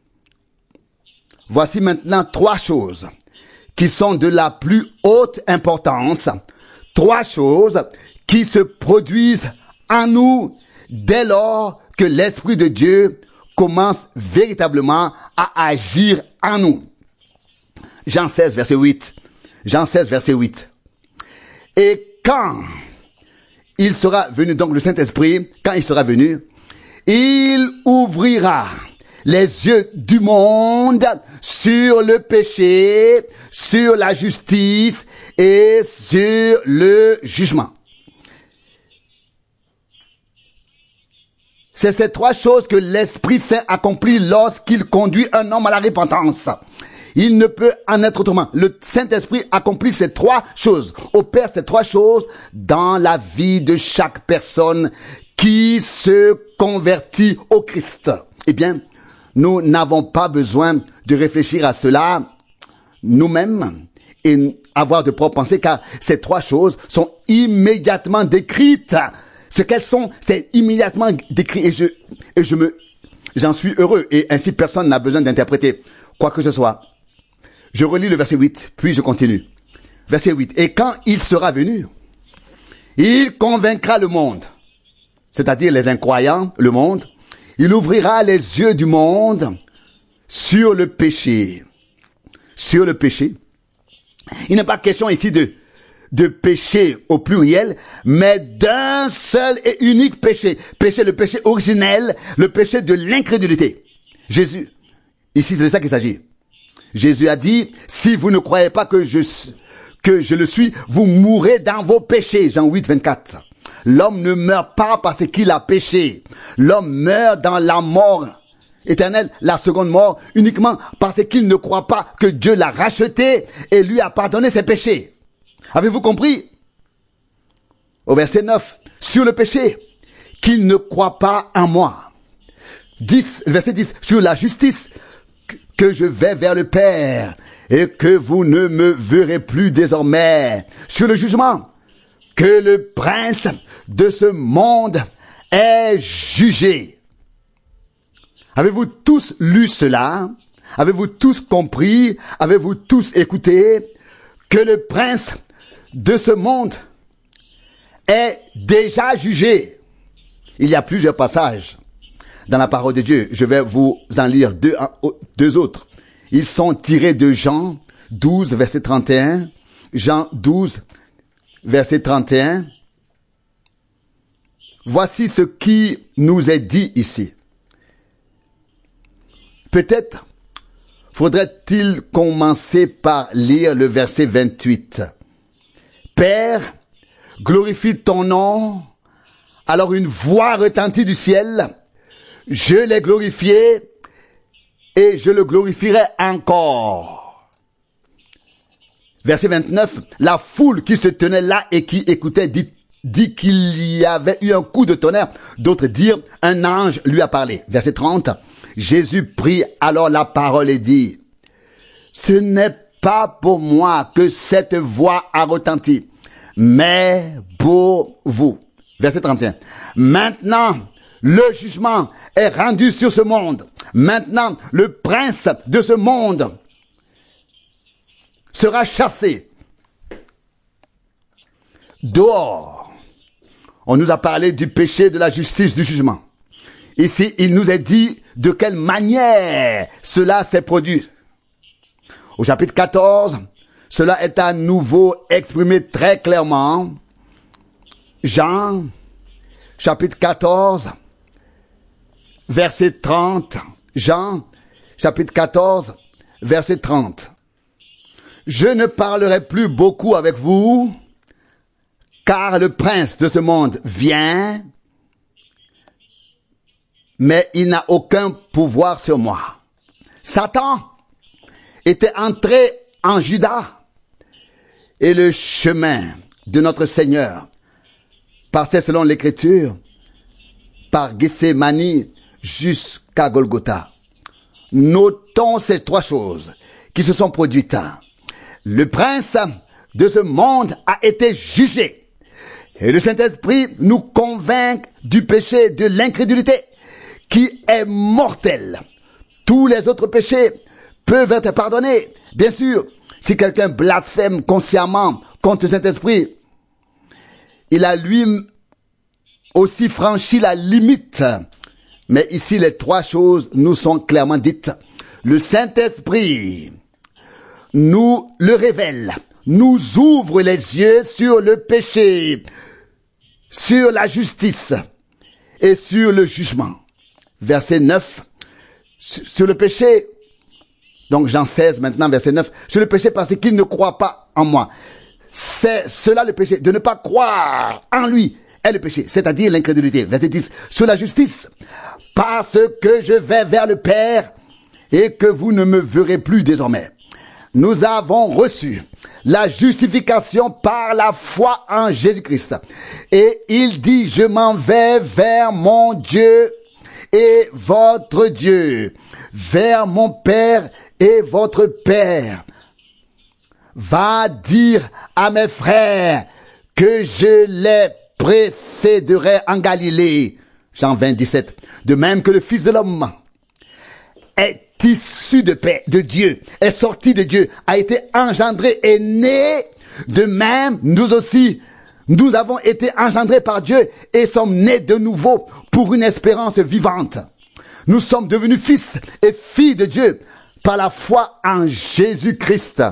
Speaker 1: Voici maintenant 3 choses qui sont de la plus haute importance. 3 choses qui se produisent en nous dès lors que l'Esprit de Dieu commence véritablement à agir en nous. Jean 16, verset 8. Jean 16, verset 8. Et quand il sera venu, donc le Saint-Esprit, quand il sera venu, il ouvrira les yeux du monde sur le péché, sur la justice et sur le jugement. C'est ces 3 choses que l'Esprit Saint accomplit lorsqu'il conduit un homme à la repentance. Il ne peut en être autrement. Le Saint-Esprit accomplit ces trois choses, opère ces trois choses dans la vie de chaque personne qui se convertit au Christ. Eh bien, nous n'avons pas besoin de réfléchir à cela nous-mêmes et avoir de propres pensées, car ces trois choses sont immédiatement décrites. Ce qu'elles sont, c'est immédiatement décrit, et j'en suis heureux, et ainsi personne n'a besoin d'interpréter quoi que ce soit. Je relis le verset 8, puis je continue. Verset 8. Et quand il sera venu, il convaincra le monde, c'est-à-dire les incroyants, le monde. Il ouvrira les yeux du monde sur le péché. Sur le péché. Il n'est pas question ici de péché au pluriel, mais d'un seul et unique péché. Péché, le péché originel, le péché de l'incrédulité. Jésus, ici c'est de ça qu'il s'agit. Jésus a dit, si vous ne croyez pas que je le suis, vous mourrez dans vos péchés. Jean 8, 24. L'homme ne meurt pas parce qu'il a péché. L'homme meurt dans la mort éternelle, la seconde mort, uniquement parce qu'il ne croit pas que Dieu l'a racheté et lui a pardonné ses péchés. Avez-vous compris? Au verset 9, sur le péché, qu'il ne croit pas en moi. 10, verset 10, sur la justice, que je vais vers le Père et que vous ne me verrez plus désormais. Sur le jugement, que le prince de ce monde est jugé. Avez-vous tous lu cela? Avez-vous tous compris? Avez-vous tous écouté? Que le prince de ce monde est déjà jugé. Il y a plusieurs passages dans la parole de Dieu. Je vais vous en lire deux autres. Ils sont tirés de Jean 12, verset 31. Jean 12, verset 31. Voici ce qui nous est dit ici. Peut-être faudrait-il commencer par lire le verset 28. Père, glorifie ton nom. Alors une voix retentit du ciel. Je l'ai glorifié et je le glorifierai encore. Verset 29. La foule qui se tenait là et qui écoutait dit qu'il y avait eu un coup de tonnerre. D'autres dirent, un ange lui a parlé. Verset 30. Jésus prit alors la parole et dit, ce n'est pas pour moi que cette voix a retenti, mais pour vous. Verset 31. Maintenant, le jugement est rendu sur ce monde. Maintenant, le prince de ce monde sera chassé dehors. On nous a parlé du péché, de la justice, du jugement. Ici, il nous est dit de quelle manière cela s'est produit. Au chapitre 14, cela est à nouveau exprimé très clairement. Jean, chapitre 14, verset 30. Jean, chapitre 14, verset 30. Je ne parlerai plus beaucoup avec vous, car le prince de ce monde vient, mais il n'a aucun pouvoir sur moi. Satan était entré en Juda, et le chemin de notre Seigneur passait selon l'Écriture par Gethsémani jusqu'à Golgotha. Notons ces trois choses qui se sont produites. Le prince de ce monde a été jugé. Et le Saint-Esprit nous convainc du péché de l'incrédulité qui est mortel. Tous les autres péchés peuvent être pardonnés. Bien sûr, si quelqu'un blasphème consciemment contre le Saint-Esprit, il a lui aussi franchi la limite. Mais ici, les trois choses nous sont clairement dites. Le Saint-Esprit nous le révèle, nous ouvre les yeux sur le péché, sur la justice et sur le jugement. Verset 9, sur le péché, donc Jean 16 maintenant, verset 9, sur le péché parce qu'il ne croit pas en moi. C'est cela le péché, de ne pas croire en lui est le péché, c'est-à-dire l'incrédulité. Verset 10, sur la justice, parce que je vais vers le Père et que vous ne me verrez plus désormais. nous avons reçu la justification par la foi en Jésus-Christ. Et il dit, je m'en vais vers mon Dieu et votre Dieu, vers mon Père et votre Père. Va dire à mes frères que je les précéderai en Galilée. Jean 20, 17. De même que le Fils de l'homme est issu de paix, de Dieu, est sorti de Dieu, a été engendré et né, de même, nous aussi, nous avons été engendrés par Dieu et sommes nés de nouveau pour une espérance vivante. Nous sommes devenus fils et filles de Dieu par la foi en Jésus-Christ.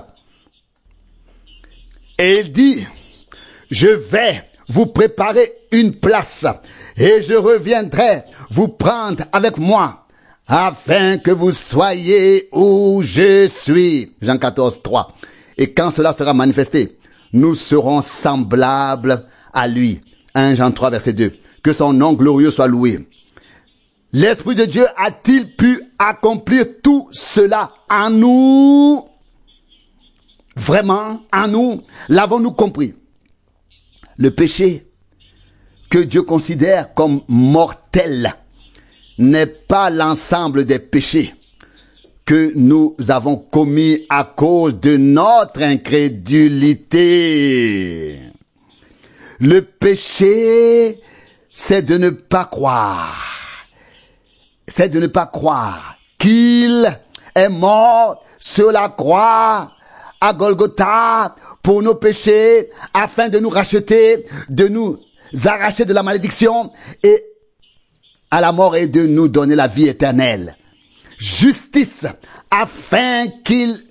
Speaker 1: Et il dit, je vais vous préparer une place et je reviendrai vous prendre avec moi afin que vous soyez où je suis. Jean 14, 3. Et quand cela sera manifesté, nous serons semblables à lui. 1 Jean 3, verset 2. Que son nom glorieux soit loué. L'Esprit de Dieu a-t-il pu accomplir tout cela en nous? Vraiment, en nous, l'avons-nous compris? Le péché que Dieu considère comme mortel n'est pas l'ensemble des péchés que nous avons commis à cause de notre incrédulité. Le péché, c'est de ne pas croire. C'est de ne pas croire qu'il est mort sur la croix à Golgotha pour nos péchés, afin de nous racheter, de nous arracher de la malédiction et à la mort et de nous donner la vie éternelle. Justice, afin qu'il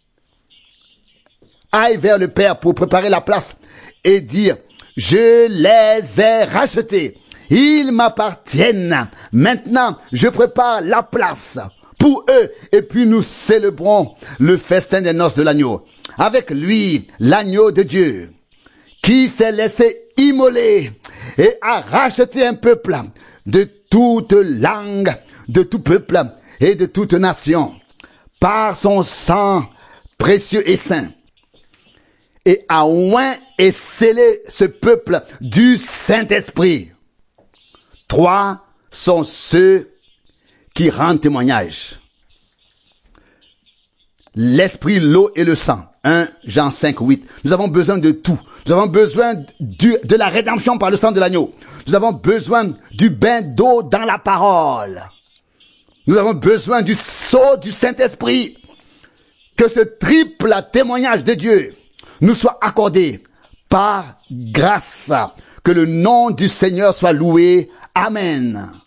Speaker 1: aille vers le Père pour préparer la place et dire, je les ai rachetés, ils m'appartiennent, maintenant je prépare la place pour eux, et puis nous célébrons le festin des noces de l'agneau. Avec lui, l'agneau de Dieu, qui s'est laissé immoler et a racheté un peuple de toute langue, de tout peuple et de toute nation, par son sang précieux et saint, et a oint et scellé ce peuple du Saint-Esprit. 3 sont ceux qui rendent témoignage. L'esprit, l'eau et le sang. 1 Jean 5, 8. Nous avons besoin de tout. Nous avons besoin de la rédemption par le sang de l'agneau. Nous avons besoin du bain d'eau dans la parole. Nous avons besoin du sceau du Saint-Esprit. Que ce triple témoignage de Dieu nous soit accordé par grâce. Que le nom du Seigneur soit loué. Amen.